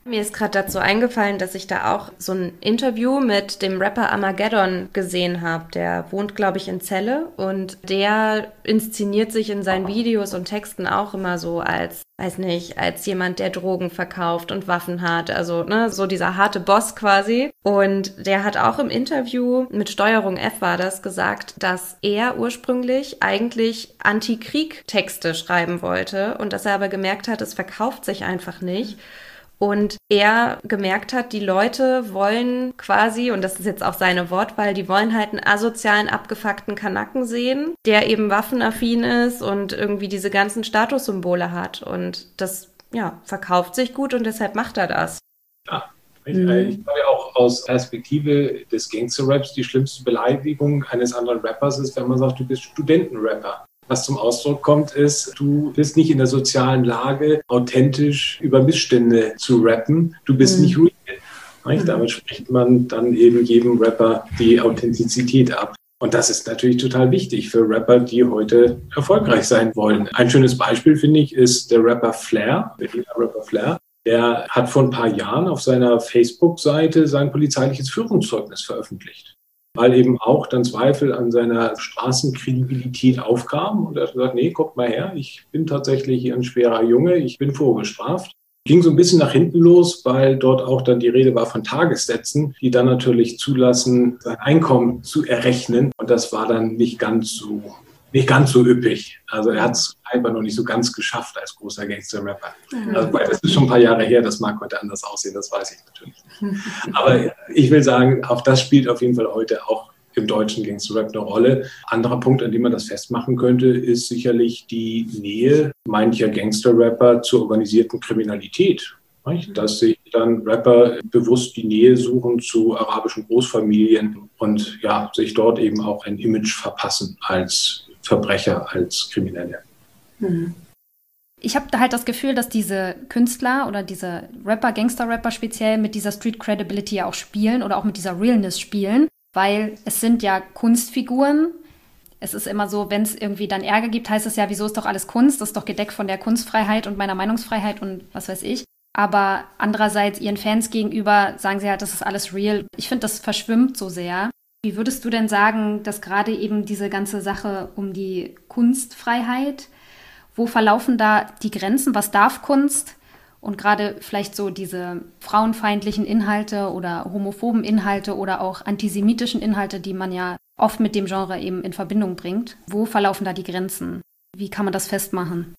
Mir ist gerade dazu eingefallen, dass ich da auch so ein Interview mit dem Rapper Armageddon gesehen habe. Der wohnt, glaube ich, in Celle und der inszeniert sich in seinen Videos und Texten auch immer so als, weiß nicht, als jemand, der Drogen verkauft und Waffen hat. Also, ne, so dieser harte Boss quasi. Und der hat auch im Interview mit Steuerung F war das gesagt, dass er ursprünglich eigentlich Anti-Krieg-Texte schreiben wollte und dass er aber gemerkt hat, es verkauft sich einfach nicht. Und er gemerkt hat, die Leute wollen quasi, und das ist jetzt auch seine Wortwahl, die wollen halt einen asozialen, abgefuckten Kanaken sehen, der eben waffenaffin ist und irgendwie diese ganzen Statussymbole hat. Und das, ja, verkauft sich gut und deshalb macht er das. Ja, ich, mhm. ich glaube ja auch aus Perspektive des Gangster-Raps, die schlimmste Beleidigung eines anderen Rappers ist, wenn man sagt, du bist Studentenrapper. Was zum Ausdruck kommt, ist, du bist nicht in der sozialen Lage, authentisch über Missstände zu rappen. Du bist mhm. nicht real. Mhm. Damit spricht man dann eben jedem Rapper die Authentizität ab. Und das ist natürlich total wichtig für Rapper, die heute erfolgreich sein wollen. Ein schönes Beispiel, finde ich, ist der Rapper Flair, der Rapper Flair. Der hat vor ein paar Jahren auf seiner Facebook-Seite sein polizeiliches Führungszeugnis veröffentlicht, weil eben auch dann Zweifel an seiner Straßenkredibilität aufkamen. Und er hat gesagt, nee, guckt mal her, ich bin tatsächlich hier ein schwerer Junge, ich bin vorbestraft. Ging so ein bisschen nach hinten los, weil dort auch dann die Rede war von Tagessätzen, die dann natürlich zulassen, sein Einkommen zu errechnen. Und das war dann nicht ganz so, nicht ganz so üppig. Also er hat es einfach noch nicht so ganz geschafft als großer Gangster-Rapper. Mhm. Also, weil das ist schon ein paar Jahre her, das mag heute anders aussehen, das weiß ich natürlich nicht. Aber ich will sagen, auch das spielt auf jeden Fall heute auch im deutschen Gangster-Rap eine Rolle. Anderer Punkt, an dem man das festmachen könnte, ist sicherlich die Nähe mancher Gangster-Rapper zur organisierten Kriminalität. Dass sich dann Rapper bewusst die Nähe suchen zu arabischen Großfamilien und ja, sich dort eben auch ein Image verpassen als Verbrecher, als Kriminelle. Mhm. Ich habe halt das Gefühl, dass diese Künstler oder diese Rapper, Gangster-Rapper speziell mit dieser Street-Credibility ja auch spielen oder auch mit dieser Realness spielen, weil es sind ja Kunstfiguren. Es ist immer so, wenn es irgendwie dann Ärger gibt, heißt es ja, wieso ist doch alles Kunst? Das ist doch gedeckt von der Kunstfreiheit und meiner Meinungsfreiheit und was weiß ich. Aber andererseits ihren Fans gegenüber sagen sie halt, das ist alles real. Ich finde, das verschwimmt so sehr. Wie würdest du denn sagen, dass gerade eben diese ganze Sache um die Kunstfreiheit, wo verlaufen da die Grenzen? Was darf Kunst? Und gerade vielleicht so diese frauenfeindlichen Inhalte oder homophoben Inhalte oder auch antisemitischen Inhalte, die man ja oft mit dem Genre eben in Verbindung bringt. Wo verlaufen da die Grenzen? Wie kann man das festmachen?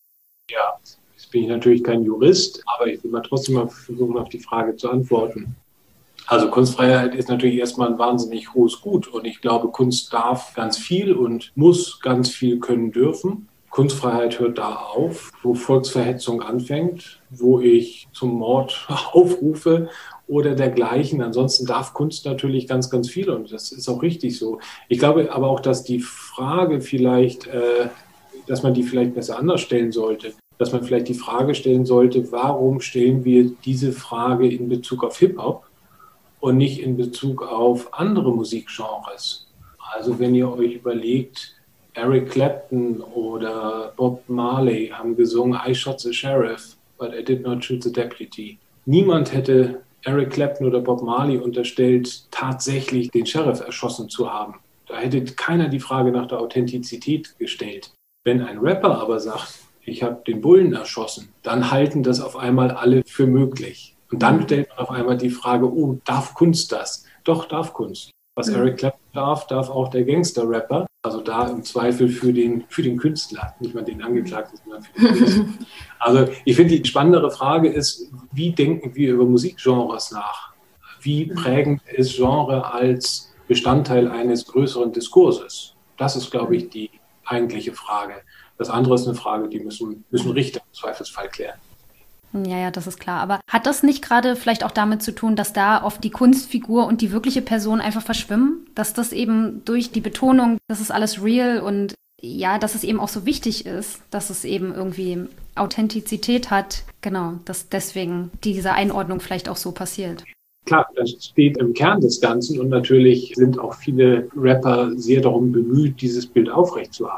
Ja, jetzt bin ich natürlich kein Jurist, aber ich will mal trotzdem mal versuchen, auf die Frage zu antworten. Also Kunstfreiheit ist natürlich erstmal ein wahnsinnig hohes Gut und ich glaube, Kunst darf ganz viel und muss ganz viel können dürfen. Kunstfreiheit hört da auf, wo Volksverhetzung anfängt, wo ich zum Mord aufrufe oder dergleichen. Ansonsten darf Kunst natürlich ganz, ganz viel und das ist auch richtig so. Ich glaube aber auch, dass die Frage vielleicht, äh, dass man die vielleicht besser anders stellen sollte. Dass man vielleicht die Frage stellen sollte, warum stellen wir diese Frage in Bezug auf Hip-Hop und nicht in Bezug auf andere Musikgenres? Also wenn ihr euch überlegt, Eric Clapton oder Bob Marley haben gesungen I shot the sheriff, but I did not shoot the deputy. Niemand hätte Eric Clapton oder Bob Marley unterstellt, tatsächlich den Sheriff erschossen zu haben. Da hätte keiner die Frage nach der Authentizität gestellt. Wenn ein Rapper aber sagt, ich habe den Bullen erschossen, dann halten das auf einmal alle für möglich. Und dann stellt man auf einmal die Frage, oh, darf Kunst das? Doch, darf Kunst. Was Eric Clapton darf, darf auch der Gangster-Rapper. Also da im Zweifel für den, für den Künstler, nicht mal den Angeklagten, sondern für den Künstler. Also ich finde, die spannendere Frage ist, wie denken wir über Musikgenres nach? Wie prägend ist Genre als Bestandteil eines größeren Diskurses? Das ist, glaube ich, die eigentliche Frage. Das andere ist eine Frage, die müssen, müssen Richter im Zweifelsfall klären. Ja, ja, das ist klar. Aber hat das nicht gerade vielleicht auch damit zu tun, dass da oft die Kunstfigur und die wirkliche Person einfach verschwimmen? Dass das eben durch die Betonung, das ist alles real und ja, dass es eben auch so wichtig ist, dass es eben irgendwie Authentizität hat. Genau, dass deswegen diese Einordnung vielleicht auch so passiert. Klar, das steht im Kern des Ganzen und natürlich sind auch viele Rapper sehr darum bemüht, dieses Bild aufrechtzuerhalten.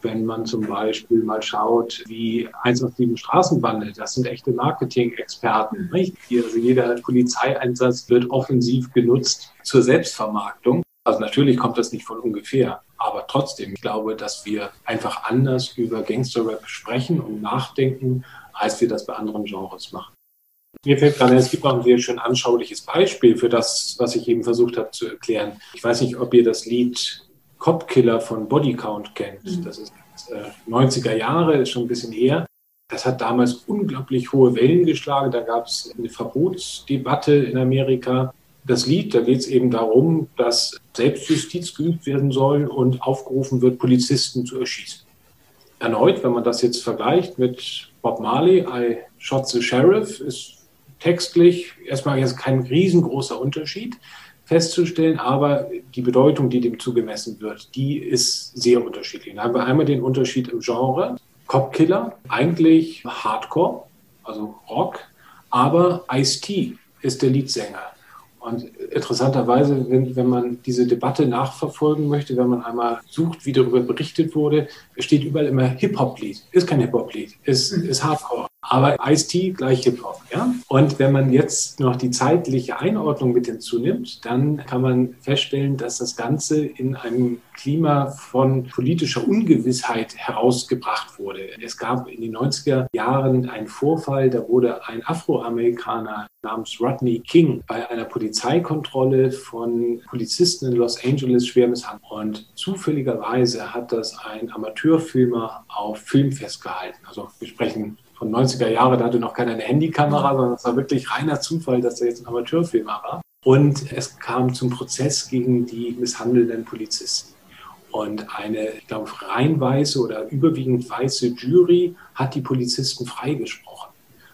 wenn man zum Beispiel mal schaut, wie eins acht sieben Straßenbande, das sind echte Marketing-Experten, nicht? Also jeder Polizeieinsatz wird offensiv genutzt zur Selbstvermarktung. Also natürlich kommt das nicht von ungefähr, aber trotzdem, ich glaube, dass wir einfach anders über Gangster-Rap sprechen und nachdenken, als wir das bei anderen Genres machen. Mir fällt gerade, es gibt auch ein sehr schön anschauliches Beispiel für das, was ich eben versucht habe zu erklären. Ich weiß nicht, ob ihr das Lied Cop Killer von Body Count kennt. Das ist äh, neunziger Jahre, ist schon ein bisschen her. Das hat damals unglaublich hohe Wellen geschlagen. Da gab es eine Verbotsdebatte in Amerika. Das Lied, da geht es eben darum, dass Selbstjustiz geübt werden soll und aufgerufen wird, Polizisten zu erschießen. Erneut, wenn man das jetzt vergleicht mit Bob Marley, I Shot the Sheriff, ist textlich erstmal jetzt kein riesengroßer Unterschied festzustellen, aber die Bedeutung, die dem zugemessen wird, die ist sehr unterschiedlich. Da haben wir einmal den Unterschied im Genre, Cop Killer, eigentlich Hardcore, also Rock, aber Ice-T ist der Leadsänger. Und interessanterweise, wenn, wenn man diese Debatte nachverfolgen möchte, wenn man einmal sucht, wie darüber berichtet wurde, steht überall immer Hip-Hop-Lied. Ist kein Hip-Hop-Lied, ist, ist Hardcore. Aber Ice-T gleich Hip-Hop. Ja? Und wenn man jetzt noch die zeitliche Einordnung mit hinzunimmt, dann kann man feststellen, dass das Ganze in einem Klima von politischer Ungewissheit herausgebracht wurde. Es gab in den neunziger Jahren einen Vorfall, da wurde ein Afroamerikaner namens Rodney King bei einer Polizeikontrolle von Polizisten in Los Angeles schwer misshandelt. Und zufälligerweise hat das ein Amateurfilmer auf Film festgehalten. Also wir sprechen von neunziger Jahren, da hatte noch keiner eine Handykamera, sondern es war wirklich reiner Zufall, dass er jetzt ein Amateurfilmer war. Und es kam zum Prozess gegen die misshandelnden Polizisten. Und eine, ich glaube, rein weiße oder überwiegend weiße Jury hat die Polizisten freigesprochen.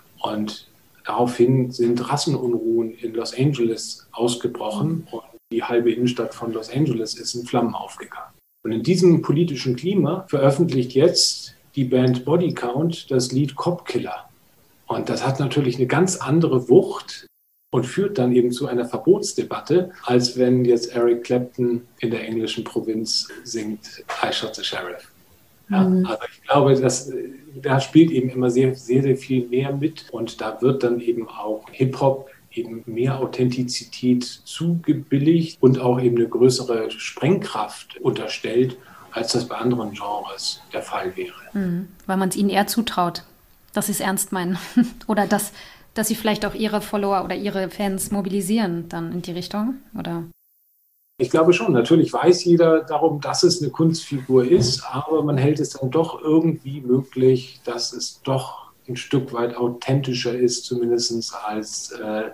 Und daraufhin sind Rassenunruhen in Los Angeles ausgebrochen und die halbe Innenstadt von Los Angeles ist in Flammen aufgegangen. Und in diesem politischen Klima veröffentlicht jetzt die Band Body Count das Lied Cop Killer. Und das hat natürlich eine ganz andere Wucht und führt dann eben zu einer Verbotsdebatte, als wenn jetzt Eric Clapton in der englischen Provinz singt I Shot the Sheriff. Ja, mhm. Also ich glaube, dass, da spielt eben immer sehr, sehr, sehr viel mehr mit und da wird dann eben auch Hip-Hop eben mehr Authentizität zugebilligt und auch eben eine größere Sprengkraft unterstellt, als das bei anderen Genres der Fall wäre. Mhm, weil man es ihnen eher zutraut, dass sie es ernst meinen oder dass, dass sie vielleicht auch ihre Follower oder ihre Fans mobilisieren dann in die Richtung, oder? Ich glaube schon, natürlich weiß jeder darum, dass es eine Kunstfigur ist, aber man hält es dann doch irgendwie möglich, dass es doch ein Stück weit authentischer ist, zumindest als, äh,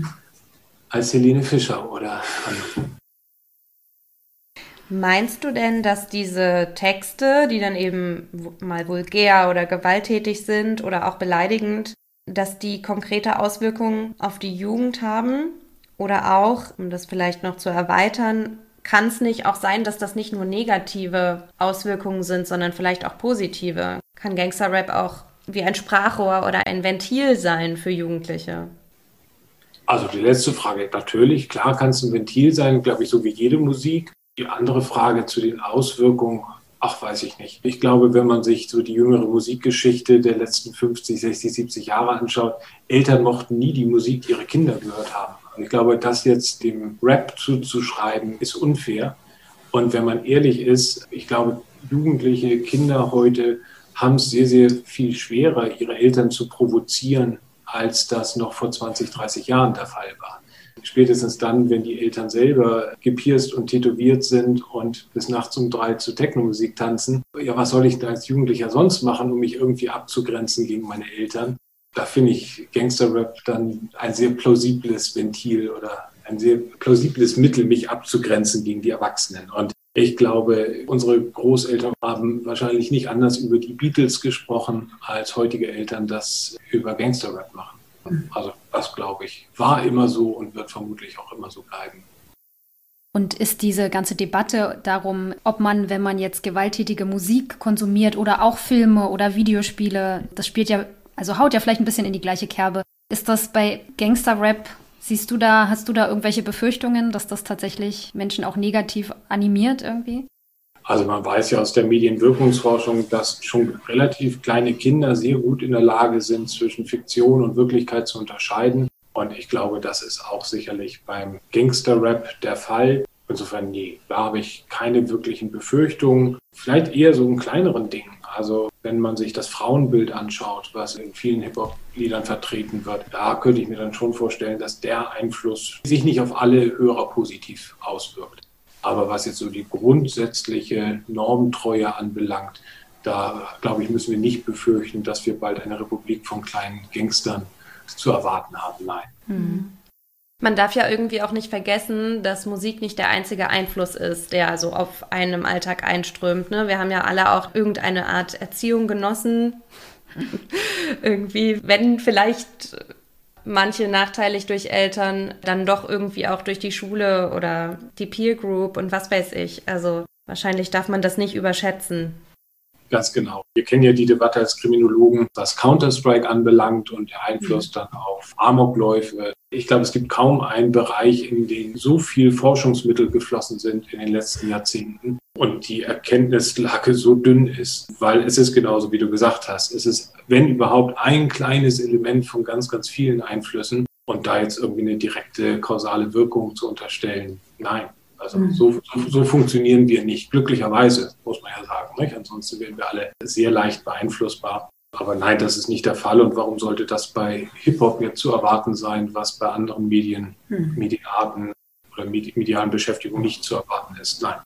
als Helene Fischer oder andere. Meinst du denn, dass diese Texte, die dann eben mal vulgär oder gewalttätig sind oder auch beleidigend, dass die konkrete Auswirkungen auf die Jugend haben? Oder auch, um das vielleicht noch zu erweitern, kann es nicht auch sein, dass das nicht nur negative Auswirkungen sind, sondern vielleicht auch positive? Kann Gangster-Rap auch wie ein Sprachrohr oder ein Ventil sein für Jugendliche? Also die letzte Frage, natürlich, klar kann es ein Ventil sein, glaube ich, so wie jede Musik. Die andere Frage zu den Auswirkungen, ach, weiß ich nicht. Ich glaube, wenn man sich so die jüngere Musikgeschichte der letzten fünfzig, sechzig, siebzig Jahre anschaut, Eltern mochten nie die Musik, die ihre Kinder gehört haben. Und ich glaube, das jetzt dem Rap zuzuschreiben, ist unfair. Und wenn man ehrlich ist, ich glaube, jugendliche Kinder heute haben es sehr, sehr viel schwerer, ihre Eltern zu provozieren, als das noch vor zwanzig, dreißig Jahren der Fall war. Spätestens dann, wenn die Eltern selber gepierst und tätowiert sind und bis nachts um drei zu Techno-Musik tanzen. Ja, was soll ich denn als Jugendlicher sonst machen, um mich irgendwie abzugrenzen gegen meine Eltern? Da finde ich Gangster-Rap dann ein sehr plausibles Ventil oder ein sehr plausibles Mittel, mich abzugrenzen gegen die Erwachsenen. Und ich glaube, unsere Großeltern haben wahrscheinlich nicht anders über die Beatles gesprochen, als heutige Eltern das über Gangster-Rap machen. Also das, glaube ich, war immer so und wird vermutlich auch immer so bleiben. Und ist diese ganze Debatte darum, ob man, wenn man jetzt gewalttätige Musik konsumiert oder auch Filme oder Videospiele, das spielt ja, also haut ja vielleicht ein bisschen in die gleiche Kerbe. Ist das bei Gangster-Rap, siehst du da, hast du da irgendwelche Befürchtungen, dass das tatsächlich Menschen auch negativ animiert irgendwie? Also man weiß ja aus der Medienwirkungsforschung, dass schon relativ kleine Kinder sehr gut in der Lage sind, zwischen Fiktion und Wirklichkeit zu unterscheiden. Und ich glaube, das ist auch sicherlich beim Gangster-Rap der Fall. Insofern, nee, da habe ich keine wirklichen Befürchtungen. Vielleicht eher so in kleineren Dingen. Also wenn man sich das Frauenbild anschaut, was in vielen Hip-Hop-Liedern vertreten wird, da könnte ich mir dann schon vorstellen, dass der Einfluss sich nicht auf alle Hörer positiv auswirkt. Aber was jetzt so die grundsätzliche Normtreue anbelangt, da, glaube ich, müssen wir nicht befürchten, dass wir bald eine Republik von kleinen Gangstern zu erwarten haben. Nein. Mhm. Man darf ja irgendwie auch nicht vergessen, dass Musik nicht der einzige Einfluss ist, der so auf einen im Alltag einströmt. Ne? Wir haben ja alle auch irgendeine Art Erziehung genossen. Irgendwie, wenn vielleicht manche nachteilig durch Eltern, dann doch irgendwie auch durch die Schule oder die Peer Group und was weiß ich. Also wahrscheinlich darf man das nicht überschätzen. Ganz genau. Wir kennen ja die Debatte als Kriminologen, was Counter-Strike anbelangt und der Einfluss dann auf Amokläufe. Ich glaube, es gibt kaum einen Bereich, in den so viel Forschungsmittel geflossen sind in den letzten Jahrzehnten und die Erkenntnislage so dünn ist, weil es ist genauso, wie du gesagt hast. Es ist, wenn überhaupt, ein kleines Element von ganz, ganz vielen Einflüssen und da jetzt irgendwie eine direkte kausale Wirkung zu unterstellen, nein. Also mhm. so, so, so funktionieren wir nicht. Glücklicherweise, muss man ja sagen. Nicht? Ansonsten wären wir alle sehr leicht beeinflussbar. Aber nein, das ist nicht der Fall. Und warum sollte das bei Hip-Hop jetzt zu erwarten sein, was bei anderen Medien, mhm. Medienarten oder medialen Beschäftigungen nicht zu erwarten ist? Nein.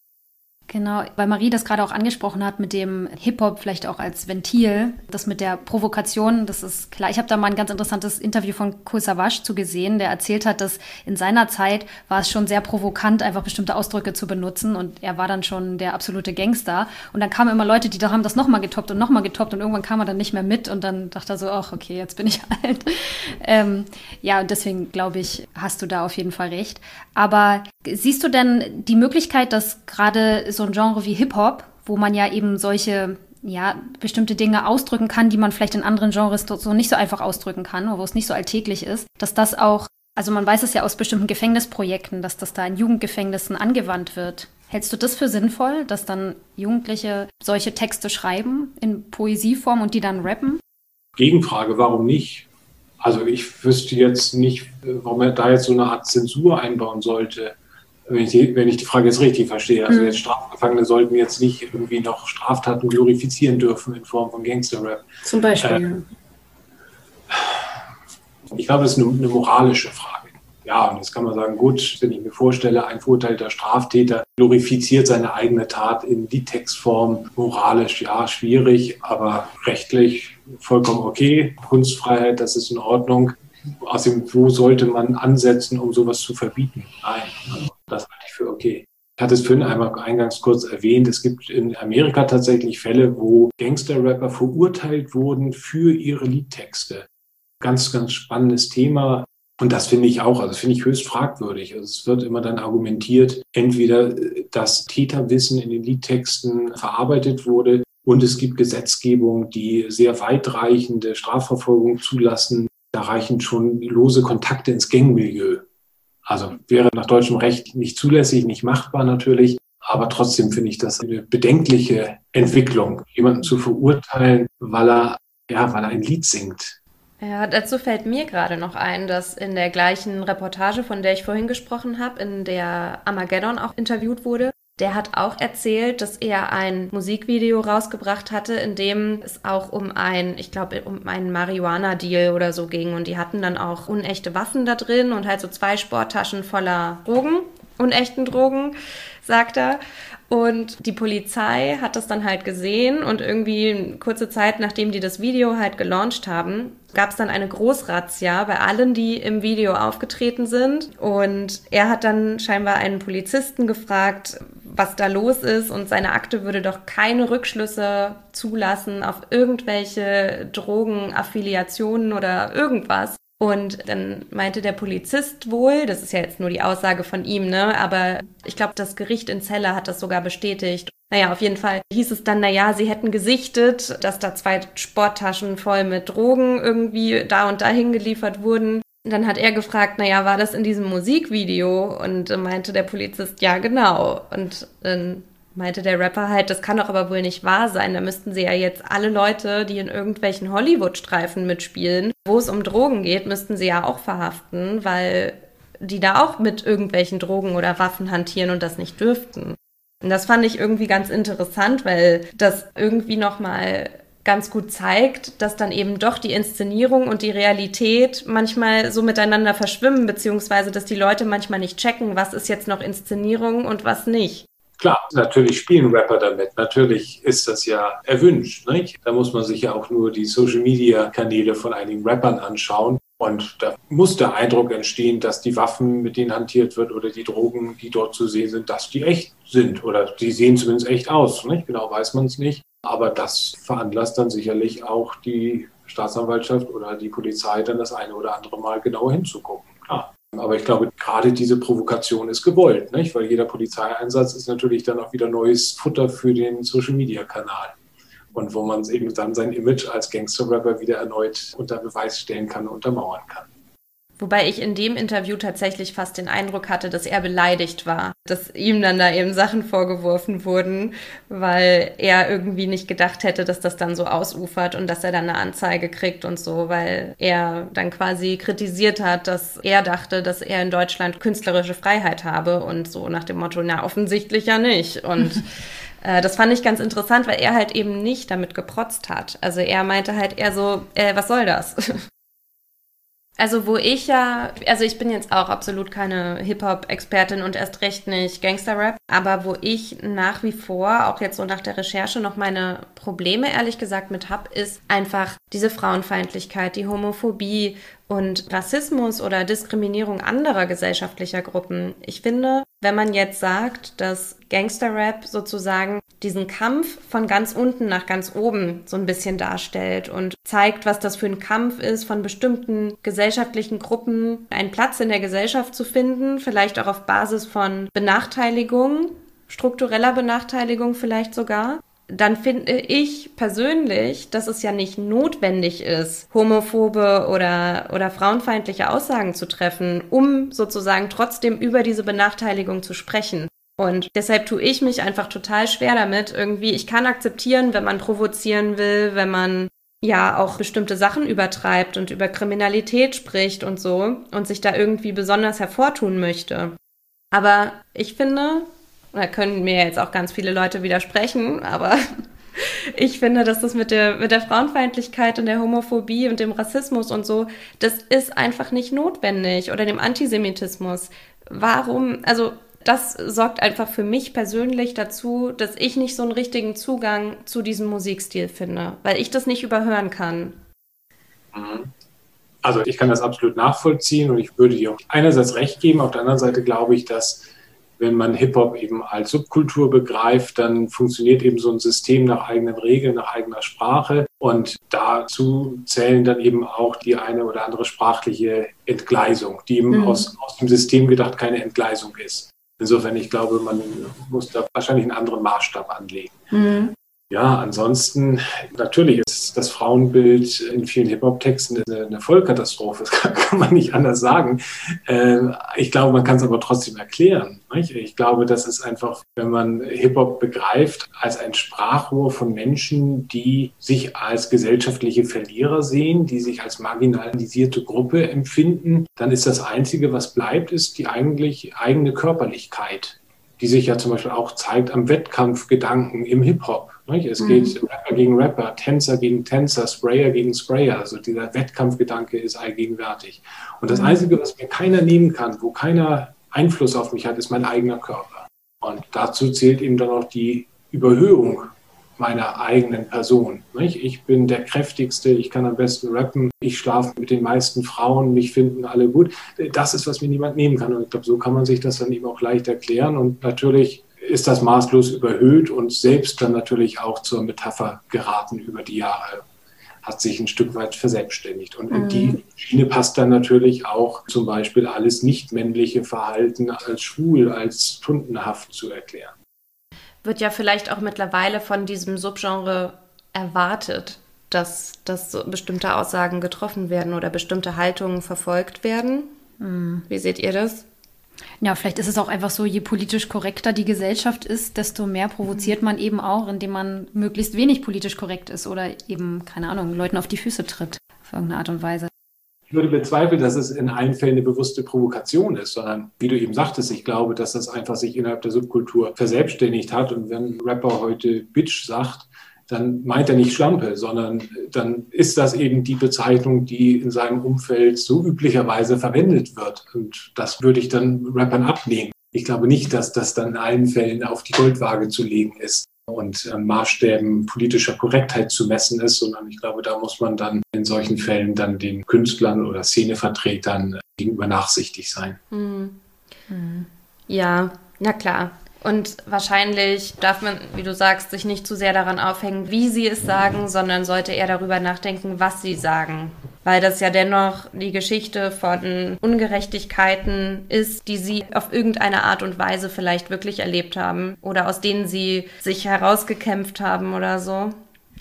Genau, weil Marie das gerade auch angesprochen hat mit dem Hip-Hop vielleicht auch als Ventil, das mit der Provokation, das ist klar. Ich habe da mal ein ganz interessantes Interview von Kool Savas zu gesehen, der erzählt hat, dass in seiner Zeit war es schon sehr provokant, einfach bestimmte Ausdrücke zu benutzen und er war dann schon der absolute Gangster und dann kamen immer Leute, die da haben das nochmal getoppt und nochmal getoppt und irgendwann kam er dann nicht mehr mit und dann dachte er so, ach okay, jetzt bin ich alt. ähm, ja, und deswegen glaube ich, hast du da auf jeden Fall recht. Aber siehst du denn die Möglichkeit, dass gerade so ein Genre wie Hip-Hop, wo man ja eben solche, ja, bestimmte Dinge ausdrücken kann, die man vielleicht in anderen Genres so nicht so einfach ausdrücken kann, oder wo es nicht so alltäglich ist, dass das auch, also man weiß es ja aus bestimmten Gefängnisprojekten, dass das da in Jugendgefängnissen angewandt wird. Hältst du das für sinnvoll, dass dann Jugendliche solche Texte schreiben in Poesieform und die dann rappen? Gegenfrage, warum nicht? Also ich wüsste jetzt nicht, warum er da jetzt so eine Art Zensur einbauen sollte, wenn ich die, wenn ich die Frage jetzt richtig verstehe. Also jetzt Strafgefangene sollten jetzt nicht irgendwie noch Straftaten glorifizieren dürfen in Form von Gangster-Rap. Zum Beispiel. Äh, ich glaube, das ist eine, eine moralische Frage. Ja, und jetzt kann man sagen, gut, wenn ich mir vorstelle, ein verurteilter Straftäter glorifiziert seine eigene Tat in Liedtextform, moralisch, ja, schwierig, aber rechtlich vollkommen okay. Kunstfreiheit, das ist in Ordnung. Außerdem, wo sollte man ansetzen, um sowas zu verbieten? Nein, also das halte ich für okay. Ich hatte es vorhin einmal eingangs kurz erwähnt, es gibt in Amerika tatsächlich Fälle, wo Gangster-Rapper verurteilt wurden für ihre Liedtexte. Ganz, ganz spannendes Thema. Und das finde ich auch, also finde ich höchst fragwürdig. Also es wird immer dann argumentiert, entweder das Täterwissen in den Liedtexten verarbeitet wurde und es gibt Gesetzgebung, die sehr weitreichende Strafverfolgung zulassen. Da reichen schon lose Kontakte ins Gangmilieu. Also wäre nach deutschem Recht nicht zulässig, nicht machbar natürlich. Aber trotzdem finde ich das eine bedenkliche Entwicklung, jemanden zu verurteilen, weil er, ja, weil er ein Lied singt. Ja, dazu fällt mir gerade noch ein, dass in der gleichen Reportage, von der ich vorhin gesprochen habe, in der Armageddon auch interviewt wurde, der hat auch erzählt, dass er ein Musikvideo rausgebracht hatte, in dem es auch um ein, ich glaube, um einen Marihuana-Deal oder so ging. Und die hatten dann auch unechte Waffen da drin und halt so zwei Sporttaschen voller Drogen, unechten Drogen, sagt er. Und die Polizei hat das dann halt gesehen und irgendwie kurze Zeit, nachdem die das Video halt gelauncht haben, gab es dann eine Großrazzia bei allen, die im Video aufgetreten sind. Und er hat dann scheinbar einen Polizisten gefragt, was da los ist. Und seine Akte würde doch keine Rückschlüsse zulassen auf irgendwelche Drogenaffiliationen oder irgendwas. Und dann meinte der Polizist wohl, das ist ja jetzt nur die Aussage von ihm, ne, aber ich glaube, das Gericht in Celle hat das sogar bestätigt. Naja, auf jeden Fall hieß es dann, naja, sie hätten gesichtet, dass da zwei Sporttaschen voll mit Drogen irgendwie da und dahin geliefert wurden. Und dann hat er gefragt, naja, war das in diesem Musikvideo? Und meinte der Polizist, ja, genau. Und dann meinte der Rapper halt, das kann doch aber wohl nicht wahr sein. Da müssten sie ja jetzt alle Leute, die in irgendwelchen Hollywood-Streifen mitspielen, wo es um Drogen geht, müssten sie ja auch verhaften, weil die da auch mit irgendwelchen Drogen oder Waffen hantieren und das nicht dürften. Und das fand ich irgendwie ganz interessant, weil das irgendwie nochmal ganz gut zeigt, dass dann eben doch die Inszenierung und die Realität manchmal so miteinander verschwimmen, beziehungsweise dass die Leute manchmal nicht checken, was ist jetzt noch Inszenierung und was nicht. Klar, natürlich spielen Rapper damit. Natürlich ist das ja erwünscht, nicht? Da muss man sich ja auch nur die Social-Media-Kanäle von einigen Rappern anschauen. Und da muss der Eindruck entstehen, dass die Waffen, mit denen hantiert wird oder die Drogen, die dort zu sehen sind, dass die echt sind. Oder die sehen zumindest echt aus. Nicht? Genau weiß man es nicht. Aber das veranlasst dann sicherlich auch die Staatsanwaltschaft oder die Polizei, dann das eine oder andere Mal genauer hinzugucken. Klar. Aber ich glaube, gerade diese Provokation ist gewollt, nicht? Weil jeder Polizeieinsatz ist natürlich dann auch wieder neues Futter für den Social-Media-Kanal. Und wo man eben dann sein Image als Gangster-Rapper wieder erneut unter Beweis stellen kann und untermauern kann. Wobei ich in dem Interview tatsächlich fast den Eindruck hatte, dass er beleidigt war, dass ihm dann da eben Sachen vorgeworfen wurden, weil er irgendwie nicht gedacht hätte, dass das dann so ausufert und dass er dann eine Anzeige kriegt und so, weil er dann quasi kritisiert hat, dass er dachte, dass er in Deutschland künstlerische Freiheit habe und so nach dem Motto, na offensichtlich ja nicht. Und äh, das fand ich ganz interessant, weil er halt eben nicht damit geprotzt hat. Also er meinte halt eher so, äh, was soll das? Also wo ich ja, also ich bin jetzt auch absolut keine Hip-Hop-Expertin und erst recht nicht Gangster-Rap, aber wo ich nach wie vor, auch jetzt so nach der Recherche, noch meine Probleme ehrlich gesagt mit hab, ist einfach diese Frauenfeindlichkeit, die Homophobie und Rassismus oder Diskriminierung anderer gesellschaftlicher Gruppen. Ich finde, wenn man jetzt sagt, dass Gangster-Rap sozusagen diesen Kampf von ganz unten nach ganz oben so ein bisschen darstellt und zeigt, was das für ein Kampf ist, von bestimmten gesellschaftlichen Gruppen einen Platz in der Gesellschaft zu finden, vielleicht auch auf Basis von Benachteiligung, struktureller Benachteiligung vielleicht sogar, dann finde ich persönlich, dass es ja nicht notwendig ist, homophobe oder, oder frauenfeindliche Aussagen zu treffen, um sozusagen trotzdem über diese Benachteiligung zu sprechen. Und deshalb tue ich mich einfach total schwer damit, irgendwie, ich kann akzeptieren, wenn man provozieren will, wenn man ja auch bestimmte Sachen übertreibt und über Kriminalität spricht und so und sich da irgendwie besonders hervortun möchte. Aber ich finde, da können mir jetzt auch ganz viele Leute widersprechen, aber ich finde, dass das mit der, mit der Frauenfeindlichkeit und der Homophobie und dem Rassismus und so, das ist einfach nicht notwendig oder dem Antisemitismus. Warum, also das sorgt einfach für mich persönlich dazu, dass ich nicht so einen richtigen Zugang zu diesem Musikstil finde, weil ich das nicht überhören kann. Also ich kann das absolut nachvollziehen und ich würde dir auch einerseits recht geben, auf der anderen Seite glaube ich, dass wenn man Hip-Hop eben als Subkultur begreift, dann funktioniert eben so ein System nach eigenen Regeln, nach eigener Sprache. Und dazu zählen dann eben auch die eine oder andere sprachliche Entgleisung, die eben mhm. aus, aus dem System gedacht keine Entgleisung ist. Insofern, ich glaube, man muss da wahrscheinlich einen anderen Maßstab anlegen. Mhm. Ja, ansonsten, natürlich ist das Frauenbild in vielen Hip-Hop-Texten eine, eine Vollkatastrophe, das kann, kann man nicht anders sagen. Äh, ich glaube, man kann es aber trotzdem erklären. Nicht? Ich glaube, das ist einfach, wenn man Hip-Hop begreift, als ein Sprachrohr von Menschen, die sich als gesellschaftliche Verlierer sehen, die sich als marginalisierte Gruppe empfinden, dann ist das Einzige, was bleibt, ist die eigentlich eigene Körperlichkeit, die sich ja zum Beispiel auch zeigt am Wettkampfgedanken im Hip-Hop. Es mhm. geht Rapper gegen Rapper, Tänzer gegen Tänzer, Sprayer gegen Sprayer. Also dieser Wettkampfgedanke ist allgegenwärtig. Und das mhm. Einzige, was mir keiner nehmen kann, wo keiner Einfluss auf mich hat, ist mein eigener Körper. Und dazu zählt eben dann auch die Überhöhung meiner eigenen Person. Ich bin der Kräftigste, ich kann am besten rappen, ich schlafe mit den meisten Frauen, mich finden alle gut. Das ist, was mir niemand nehmen kann. Und ich glaube, so kann man sich das dann eben auch leicht erklären. Und natürlich ist das maßlos überhöht und selbst dann natürlich auch zur Metapher geraten über die Jahre. Hat sich ein Stück weit verselbstständigt. Und in mhm. die Schiene passt dann natürlich auch zum Beispiel alles nicht-männliche Verhalten als schwul, als tundenhaft zu erklären. Wird ja vielleicht auch mittlerweile von diesem Subgenre erwartet, dass, dass so bestimmte Aussagen getroffen werden oder bestimmte Haltungen verfolgt werden. Mhm. Wie seht ihr das? Ja, vielleicht ist es auch einfach so, je politisch korrekter die Gesellschaft ist, desto mehr provoziert man eben auch, indem man möglichst wenig politisch korrekt ist oder eben, keine Ahnung, Leuten auf die Füße tritt, auf irgendeine Art und Weise. Ich würde bezweifeln, dass es in allen Fällen eine bewusste Provokation ist, sondern wie du eben sagtest, ich glaube, dass das einfach sich innerhalb der Subkultur verselbstständigt hat. Und wenn ein Rapper heute Bitch sagt, dann meint er nicht Schlampe, sondern dann ist das eben die Bezeichnung, die in seinem Umfeld so üblicherweise verwendet wird. Und das würde ich dann Rappern abnehmen. Ich glaube nicht, dass das dann in allen Fällen auf die Goldwaage zu legen ist und an Maßstäben politischer Korrektheit zu messen ist, sondern ich glaube, da muss man dann in solchen Fällen dann den Künstlern oder Szenevertretern gegenüber nachsichtig sein. Hm. Hm. Ja, na klar. Und wahrscheinlich darf man, wie du sagst, sich nicht zu sehr daran aufhängen, wie sie es sagen, sondern sollte eher darüber nachdenken, was sie sagen. Weil das ja dennoch die Geschichte von Ungerechtigkeiten ist, die sie auf irgendeine Art und Weise vielleicht wirklich erlebt haben oder aus denen sie sich herausgekämpft haben oder so.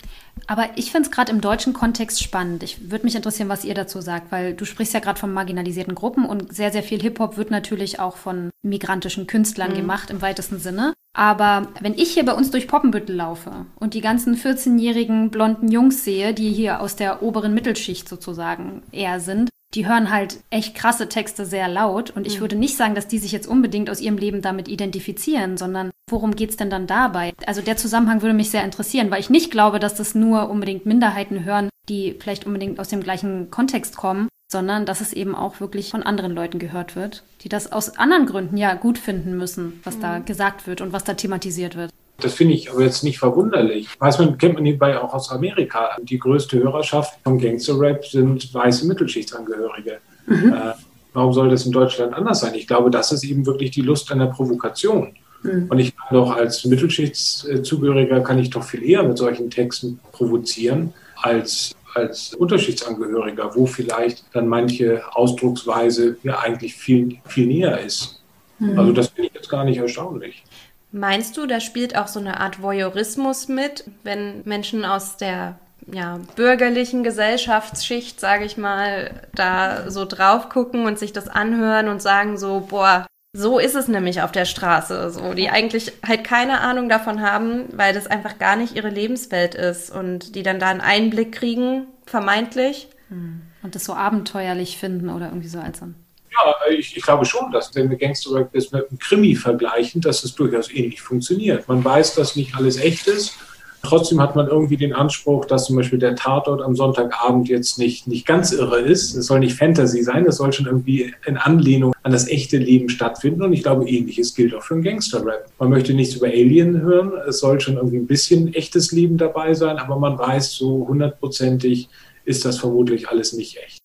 Aber ich finde es gerade im deutschen Kontext spannend. Ich würde mich interessieren, was ihr dazu sagt, weil du sprichst ja gerade von marginalisierten Gruppen und sehr, sehr viel Hip-Hop wird natürlich auch von migrantischen Künstlern mhm. gemacht im weitesten Sinne. Aber wenn ich hier bei uns durch Poppenbüttel laufe und die ganzen vierzehnjährigen blonden Jungs sehe, die hier aus der oberen Mittelschicht sozusagen eher sind, die hören halt echt krasse Texte sehr laut. Und ich mhm. würde nicht sagen, dass die sich jetzt unbedingt aus ihrem Leben damit identifizieren, sondern worum geht's denn dann dabei? Also der Zusammenhang würde mich sehr interessieren, weil ich nicht glaube, dass das nur unbedingt Minderheiten hören, die vielleicht unbedingt aus dem gleichen Kontext kommen, sondern dass es eben auch wirklich von anderen Leuten gehört wird, die das aus anderen Gründen ja gut finden müssen, was mhm. da gesagt wird und was da thematisiert wird. Das finde ich aber jetzt nicht verwunderlich. Weiß man, kennt man nebenbei auch aus Amerika. Die größte Hörerschaft vom Gangster-Rap sind weiße Mittelschichtangehörige. Mhm. Äh, warum soll das in Deutschland anders sein? Ich glaube, das ist eben wirklich die Lust an der Provokation. Mhm. Und ich kann doch als Mittelschichtszugehöriger kann ich doch viel eher mit solchen Texten provozieren als als Unterschichtsangehöriger, wo vielleicht dann manche Ausdrucksweise ja eigentlich viel, viel näher ist. Mhm. Also das finde ich jetzt gar nicht erstaunlich. Meinst du, da spielt auch so eine Art Voyeurismus mit, wenn Menschen aus der ja, bürgerlichen Gesellschaftsschicht, sage ich mal, da so drauf gucken und sich das anhören und sagen so, boah, so ist es nämlich auf der Straße, so, die eigentlich halt keine Ahnung davon haben, weil das einfach gar nicht ihre Lebenswelt ist und die dann da einen Einblick kriegen, vermeintlich. Und das so abenteuerlich finden oder irgendwie so als ein... Ja, ich, ich glaube schon, dass wenn wir Gangster-Rap mit einem Krimi vergleichen, dass es durchaus ähnlich funktioniert. Man weiß, dass nicht alles echt ist. Trotzdem hat man irgendwie den Anspruch, dass zum Beispiel der Tatort am Sonntagabend jetzt nicht, nicht ganz irre ist. Es soll nicht Fantasy sein, es soll schon irgendwie in Anlehnung an das echte Leben stattfinden. Und ich glaube, Ähnliches gilt auch für den Gangster-Rap. Man möchte nichts über Alien hören, es soll schon irgendwie ein bisschen echtes Leben dabei sein, aber man weiß, so hundertprozentig ist das vermutlich alles nicht echt.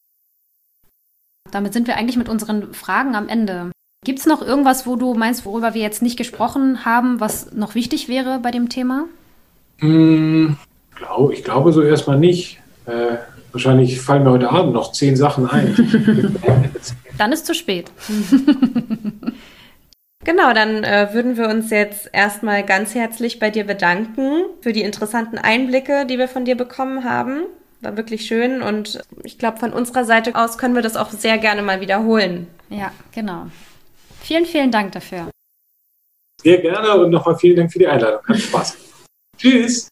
Damit sind wir eigentlich mit unseren Fragen am Ende. Gibt es noch irgendwas, wo du meinst, worüber wir jetzt nicht gesprochen haben, was noch wichtig wäre bei dem Thema? Hm, glaub, ich glaube so erstmal nicht. Äh, wahrscheinlich fallen mir heute Abend noch zehn Sachen ein. Dann ist zu spät. Genau, dann äh, würden wir uns jetzt erstmal ganz herzlich bei dir bedanken für die interessanten Einblicke, die wir von dir bekommen haben. War wirklich schön und ich glaube, von unserer Seite aus können wir das auch sehr gerne mal wiederholen. Ja, genau. Vielen, vielen Dank dafür. Sehr gerne und nochmal vielen Dank für die Einladung. Hat Spaß. Tschüss.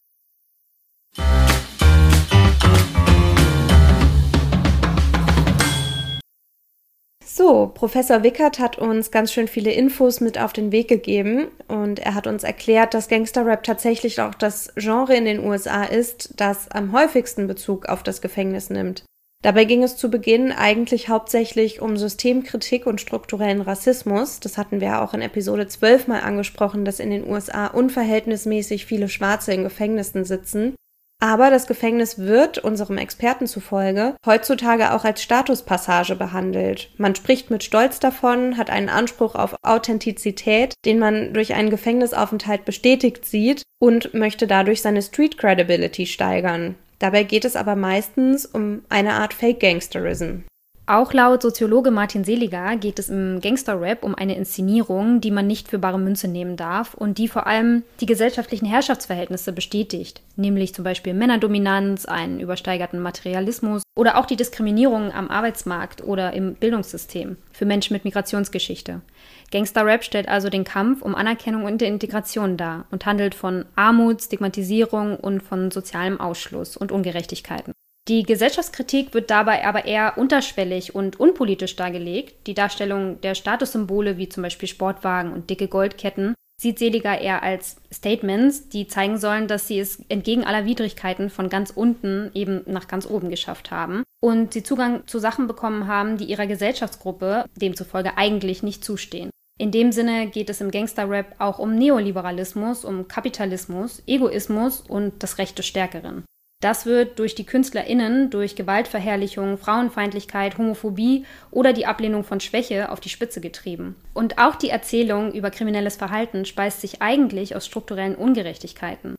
So, Professor Wickert hat uns ganz schön viele Infos mit auf den Weg gegeben und er hat uns erklärt, dass Gangsterrap tatsächlich auch das Genre in den U S A ist, das am häufigsten Bezug auf das Gefängnis nimmt. Dabei ging es zu Beginn eigentlich hauptsächlich um Systemkritik und strukturellen Rassismus. Das hatten wir auch in Episode zwölf mal angesprochen, dass in den U S A unverhältnismäßig viele Schwarze in Gefängnissen sitzen. Aber das Gefängnis wird, unserem Experten zufolge, heutzutage auch als Statuspassage behandelt. Man spricht mit Stolz davon, hat einen Anspruch auf Authentizität, den man durch einen Gefängnisaufenthalt bestätigt sieht und möchte dadurch seine Street Credibility steigern. Dabei geht es aber meistens um eine Art Fake Gangsterism. Auch laut Soziologe Martin Seliger geht es im Gangster-Rap um eine Inszenierung, die man nicht für bare Münze nehmen darf und die vor allem die gesellschaftlichen Herrschaftsverhältnisse bestätigt, nämlich zum Beispiel Männerdominanz, einen übersteigerten Materialismus oder auch die Diskriminierung am Arbeitsmarkt oder im Bildungssystem für Menschen mit Migrationsgeschichte. Gangster-Rap stellt also den Kampf um Anerkennung und Integration dar und handelt von Armut, Stigmatisierung und von sozialem Ausschluss und Ungerechtigkeiten. Die Gesellschaftskritik wird dabei aber eher unterschwellig und unpolitisch dargelegt. Die Darstellung der Statussymbole wie zum Beispiel Sportwagen und dicke Goldketten sieht Seliger eher als Statements, die zeigen sollen, dass sie es entgegen aller Widrigkeiten von ganz unten eben nach ganz oben geschafft haben und sie Zugang zu Sachen bekommen haben, die ihrer Gesellschaftsgruppe demzufolge eigentlich nicht zustehen. In dem Sinne geht es im Gangster-Rap auch um Neoliberalismus, um Kapitalismus, Egoismus und das Recht des Stärkeren. Das wird durch die KünstlerInnen durch Gewaltverherrlichung, Frauenfeindlichkeit, Homophobie oder die Ablehnung von Schwäche auf die Spitze getrieben. Und auch die Erzählung über kriminelles Verhalten speist sich eigentlich aus strukturellen Ungerechtigkeiten.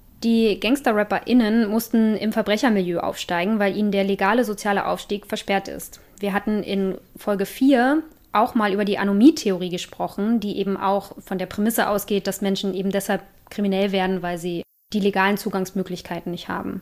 Die Gangster-RapperInnen mussten im Verbrechermilieu aufsteigen, weil ihnen der legale soziale Aufstieg versperrt ist. Wir hatten in Folge vier auch mal über die Anomie-Theorie gesprochen, die eben auch von der Prämisse ausgeht, dass Menschen eben deshalb kriminell werden, weil sie die legalen Zugangsmöglichkeiten nicht haben.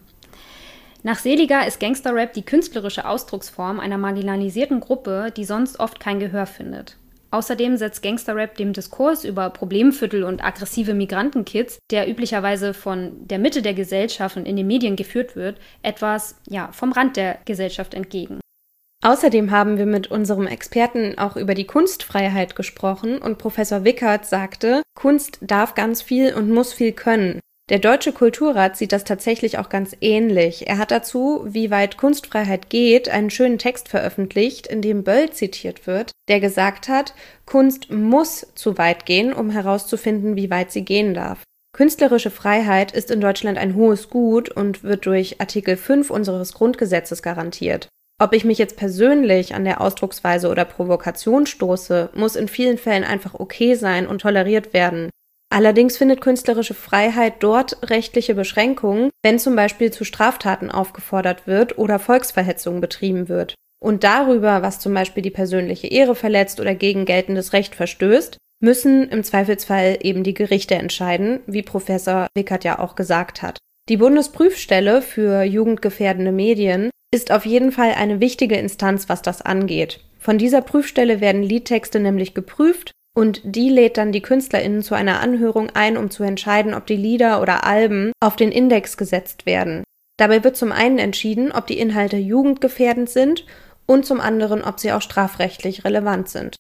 Nach Seliger ist Gangster-Rap die künstlerische Ausdrucksform einer marginalisierten Gruppe, die sonst oft kein Gehör findet. Außerdem setzt Gangster-Rap dem Diskurs über Problemviertel und aggressive Migrantenkids, der üblicherweise von der Mitte der Gesellschaft und in den Medien geführt wird, etwas ja, vom Rand der Gesellschaft entgegen. Außerdem haben wir mit unserem Experten auch über die Kunstfreiheit gesprochen und Professor Wickert sagte, Kunst darf ganz viel und muss viel können. Der Deutsche Kulturrat sieht das tatsächlich auch ganz ähnlich. Er hat dazu, wie weit Kunstfreiheit geht, einen schönen Text veröffentlicht, in dem Böll zitiert wird, der gesagt hat, Kunst muss zu weit gehen, um herauszufinden, wie weit sie gehen darf. Künstlerische Freiheit ist in Deutschland ein hohes Gut und wird durch Artikel fünf unseres Grundgesetzes garantiert. Ob ich mich jetzt persönlich an der Ausdrucksweise oder Provokation stoße, muss in vielen Fällen einfach okay sein und toleriert werden. Allerdings findet künstlerische Freiheit dort rechtliche Beschränkungen, wenn zum Beispiel zu Straftaten aufgefordert wird oder Volksverhetzung betrieben wird. Und darüber, was zum Beispiel die persönliche Ehre verletzt oder gegen geltendes Recht verstößt, müssen im Zweifelsfall eben die Gerichte entscheiden, wie Professor Wickert ja auch gesagt hat. Die Bundesprüfstelle für jugendgefährdende Medien ist auf jeden Fall eine wichtige Instanz, was das angeht. Von dieser Prüfstelle werden Liedtexte nämlich geprüft, und die lädt dann die KünstlerInnen zu einer Anhörung ein, um zu entscheiden, ob die Lieder oder Alben auf den Index gesetzt werden. Dabei wird zum einen entschieden, ob die Inhalte jugendgefährdend sind und zum anderen, ob sie auch strafrechtlich relevant sind.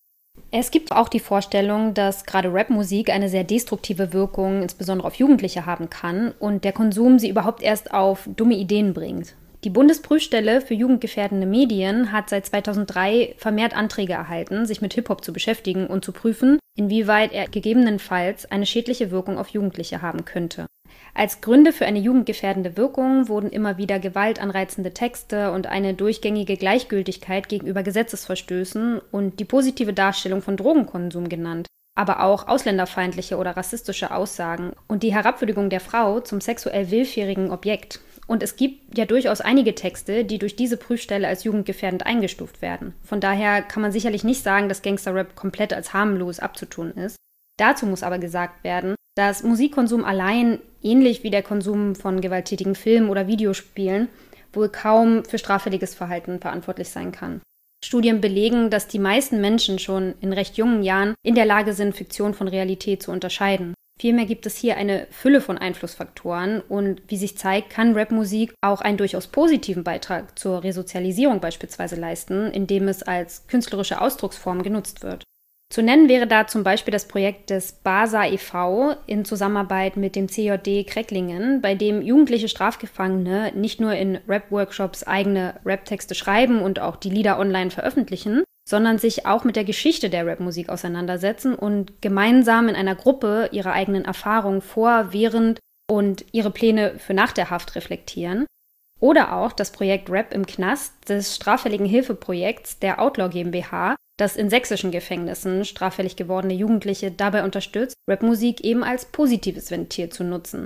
Es gibt auch die Vorstellung, dass gerade Rapmusik eine sehr destruktive Wirkung, insbesondere auf Jugendliche, haben kann und der Konsum sie überhaupt erst auf dumme Ideen bringt. Die Bundesprüfstelle für jugendgefährdende Medien hat seit zweitausenddrei vermehrt Anträge erhalten, sich mit Hip-Hop zu beschäftigen und zu prüfen, inwieweit er gegebenenfalls eine schädliche Wirkung auf Jugendliche haben könnte. Als Gründe für eine jugendgefährdende Wirkung wurden immer wieder gewaltanreizende Texte und eine durchgängige Gleichgültigkeit gegenüber Gesetzesverstößen und die positive Darstellung von Drogenkonsum genannt, aber auch ausländerfeindliche oder rassistische Aussagen und die Herabwürdigung der Frau zum sexuell willfährigen Objekt. Und es gibt ja durchaus einige Texte, die durch diese Prüfstelle als jugendgefährdend eingestuft werden. Von daher kann man sicherlich nicht sagen, dass Gangster-Rap komplett als harmlos abzutun ist. Dazu muss aber gesagt werden, dass Musikkonsum allein, ähnlich wie der Konsum von gewalttätigen Filmen oder Videospielen, wohl kaum für straffälliges Verhalten verantwortlich sein kann. Studien belegen, dass die meisten Menschen schon in recht jungen Jahren in der Lage sind, Fiktion von Realität zu unterscheiden. Vielmehr gibt es hier eine Fülle von Einflussfaktoren und wie sich zeigt, kann Rapmusik auch einen durchaus positiven Beitrag zur Resozialisierung beispielsweise leisten, indem es als künstlerische Ausdrucksform genutzt wird. Zu nennen wäre da zum Beispiel das Projekt des BASA e V in Zusammenarbeit mit dem C J D Krecklingen, bei dem jugendliche Strafgefangene nicht nur in Rap-Workshops eigene Rap-Texte schreiben und auch die Lieder online veröffentlichen, sondern sich auch mit der Geschichte der Rapmusik auseinandersetzen und gemeinsam in einer Gruppe ihre eigenen Erfahrungen vor, während und ihre Pläne für nach der Haft reflektieren. Oder auch das Projekt Rap im Knast des straffälligen Hilfeprojekts der Outlaw GmbH, das in sächsischen Gefängnissen straffällig gewordene Jugendliche dabei unterstützt, Rapmusik eben als positives Ventil zu nutzen.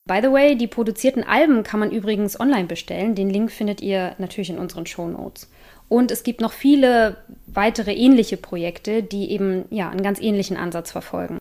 By the way, die produzierten Alben kann man übrigens online bestellen. Den Link findet ihr natürlich in unseren Shownotes. Und es gibt noch viele weitere ähnliche Projekte, die eben ja einen ganz ähnlichen Ansatz verfolgen.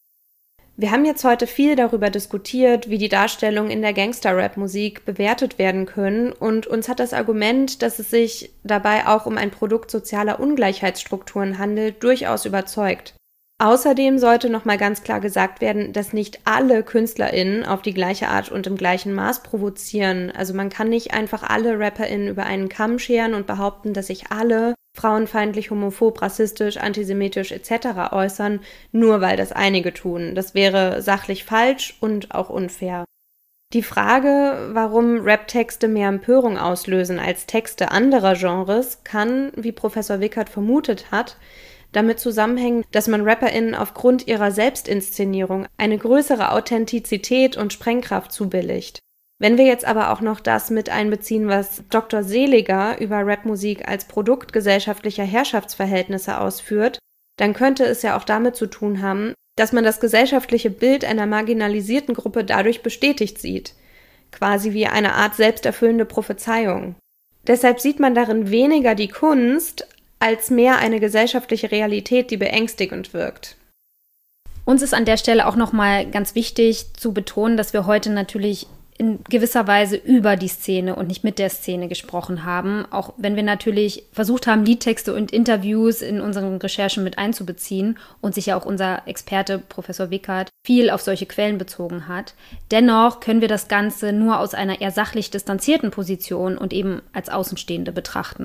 Wir haben jetzt heute viel darüber diskutiert, wie die Darstellungen in der Gangster-Rap-Musik bewertet werden können, und uns hat das Argument, dass es sich dabei auch um ein Produkt sozialer Ungleichheitsstrukturen handelt, durchaus überzeugt. Außerdem sollte nochmal ganz klar gesagt werden, dass nicht alle KünstlerInnen auf die gleiche Art und im gleichen Maß provozieren. Also man kann nicht einfach alle RapperInnen über einen Kamm scheren und behaupten, dass sich alle frauenfeindlich, homophob, rassistisch, antisemitisch et cetera äußern, nur weil das einige tun. Das wäre sachlich falsch und auch unfair. Die Frage, warum Rap-Texte mehr Empörung auslösen als Texte anderer Genres, kann, wie Professor Wickert vermutet hat, damit zusammenhängen, dass man RapperInnen aufgrund ihrer Selbstinszenierung eine größere Authentizität und Sprengkraft zubilligt. Wenn wir jetzt aber auch noch das mit einbeziehen, was Doktor Seliger über Rapmusik als Produkt gesellschaftlicher Herrschaftsverhältnisse ausführt, dann könnte es ja auch damit zu tun haben, dass man das gesellschaftliche Bild einer marginalisierten Gruppe dadurch bestätigt sieht. Quasi wie eine Art selbsterfüllende Prophezeiung. Deshalb sieht man darin weniger die Kunst, als mehr eine gesellschaftliche Realität, die beängstigend wirkt. Uns ist an der Stelle auch nochmal ganz wichtig zu betonen, dass wir heute natürlich in gewisser Weise über die Szene und nicht mit der Szene gesprochen haben, auch wenn wir natürlich versucht haben, Liedtexte und Interviews in unseren Recherchen mit einzubeziehen und sich ja auch unser Experte Professor Wickert viel auf solche Quellen bezogen hat. Dennoch können wir das Ganze nur aus einer eher sachlich distanzierten Position und eben als Außenstehende betrachten.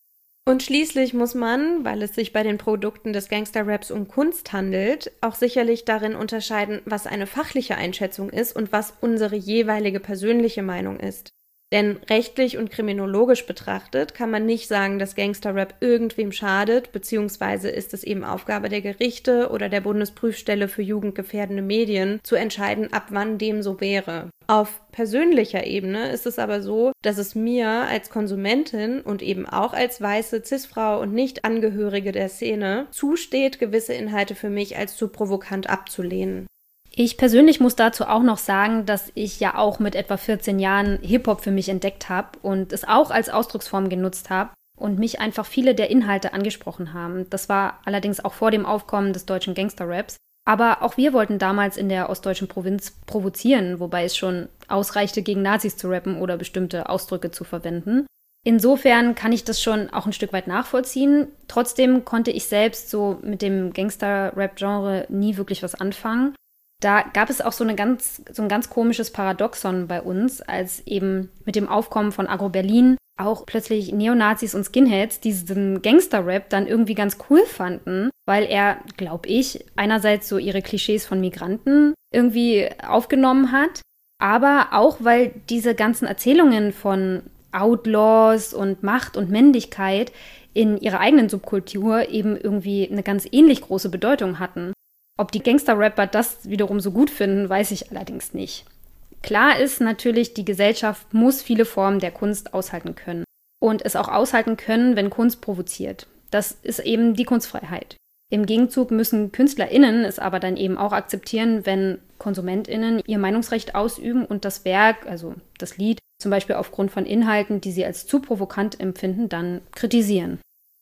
Und schließlich muss man, weil es sich bei den Produkten des Gangster-Raps um Kunst handelt, auch sicherlich darin unterscheiden, was eine fachliche Einschätzung ist und was unsere jeweilige persönliche Meinung ist. Denn rechtlich und kriminologisch betrachtet kann man nicht sagen, dass Gangster-Rap irgendwem schadet, beziehungsweise ist es eben Aufgabe der Gerichte oder der Bundesprüfstelle für jugendgefährdende Medien, zu entscheiden, ab wann dem so wäre. Auf persönlicher Ebene ist es aber so, dass es mir als Konsumentin und eben auch als weiße Cis-Frau und Nicht-Angehörige der Szene zusteht, gewisse Inhalte für mich als zu provokant abzulehnen. Ich persönlich muss dazu auch noch sagen, dass ich ja auch mit etwa vierzehn Jahren Hip-Hop für mich entdeckt habe und es auch als Ausdrucksform genutzt habe und mich einfach viele der Inhalte angesprochen haben. Das war allerdings auch vor dem Aufkommen des deutschen Gangster-Raps. Aber auch wir wollten damals in der ostdeutschen Provinz provozieren, wobei es schon ausreichte, gegen Nazis zu rappen oder bestimmte Ausdrücke zu verwenden. Insofern kann ich das schon auch ein Stück weit nachvollziehen. Trotzdem konnte ich selbst so mit dem Gangster-Rap-Genre nie wirklich was anfangen. Da gab es auch so, eine ganz, so ein ganz komisches Paradoxon bei uns, als eben mit dem Aufkommen von Agro-Berlin auch plötzlich Neonazis und Skinheads diesen Gangster-Rap dann irgendwie ganz cool fanden, weil er, glaube ich, einerseits so ihre Klischees von Migranten irgendwie aufgenommen hat, aber auch, weil diese ganzen Erzählungen von Outlaws und Macht und Männlichkeit in ihrer eigenen Subkultur eben irgendwie eine ganz ähnlich große Bedeutung hatten. Ob die Gangster-Rapper das wiederum so gut finden, weiß ich allerdings nicht. Klar ist natürlich, die Gesellschaft muss viele Formen der Kunst aushalten können. Und es auch aushalten können, wenn Kunst provoziert. Das ist eben die Kunstfreiheit. Im Gegenzug müssen KünstlerInnen es aber dann eben auch akzeptieren, wenn KonsumentInnen ihr Meinungsrecht ausüben und das Werk, also das Lied, zum Beispiel aufgrund von Inhalten, die sie als zu provokant empfinden, dann kritisieren.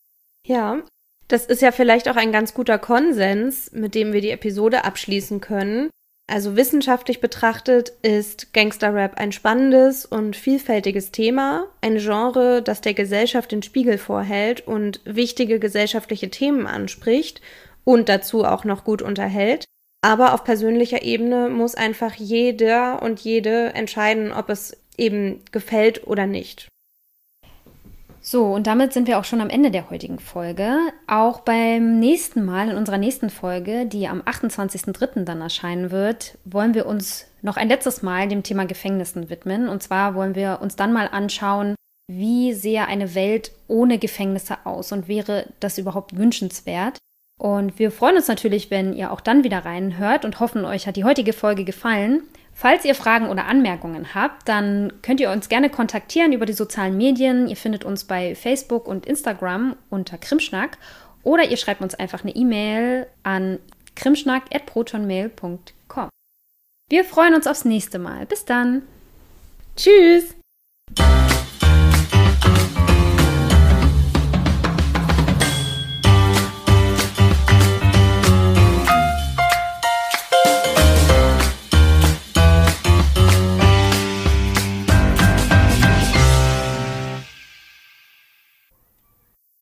Ja, das ist ja vielleicht auch ein ganz guter Konsens, mit dem wir die Episode abschließen können. Also wissenschaftlich betrachtet ist Gangster-Rap ein spannendes und vielfältiges Thema, ein Genre, das der Gesellschaft den Spiegel vorhält und wichtige gesellschaftliche Themen anspricht und dazu auch noch gut unterhält. Aber auf persönlicher Ebene muss einfach jeder und jede entscheiden, ob es eben gefällt oder nicht. So, und damit sind wir auch schon am Ende der heutigen Folge. Auch beim nächsten Mal, in unserer nächsten Folge, die am achtundzwanzigsten dritten dann erscheinen wird, wollen wir uns noch ein letztes Mal dem Thema Gefängnissen widmen. Und zwar wollen wir uns dann mal anschauen, wie sähe eine Welt ohne Gefängnisse aus und wäre das überhaupt wünschenswert? Und wir freuen uns natürlich, wenn ihr auch dann wieder reinhört und hoffen, euch hat die heutige Folge gefallen. Falls ihr Fragen oder Anmerkungen habt, dann könnt ihr uns gerne kontaktieren über die sozialen Medien. Ihr findet uns bei Facebook und Instagram unter Krimschnack oder ihr schreibt uns einfach eine E-Mail an krimschnack at protonmail punkt com. Wir freuen uns aufs nächste Mal. Bis dann. Tschüss.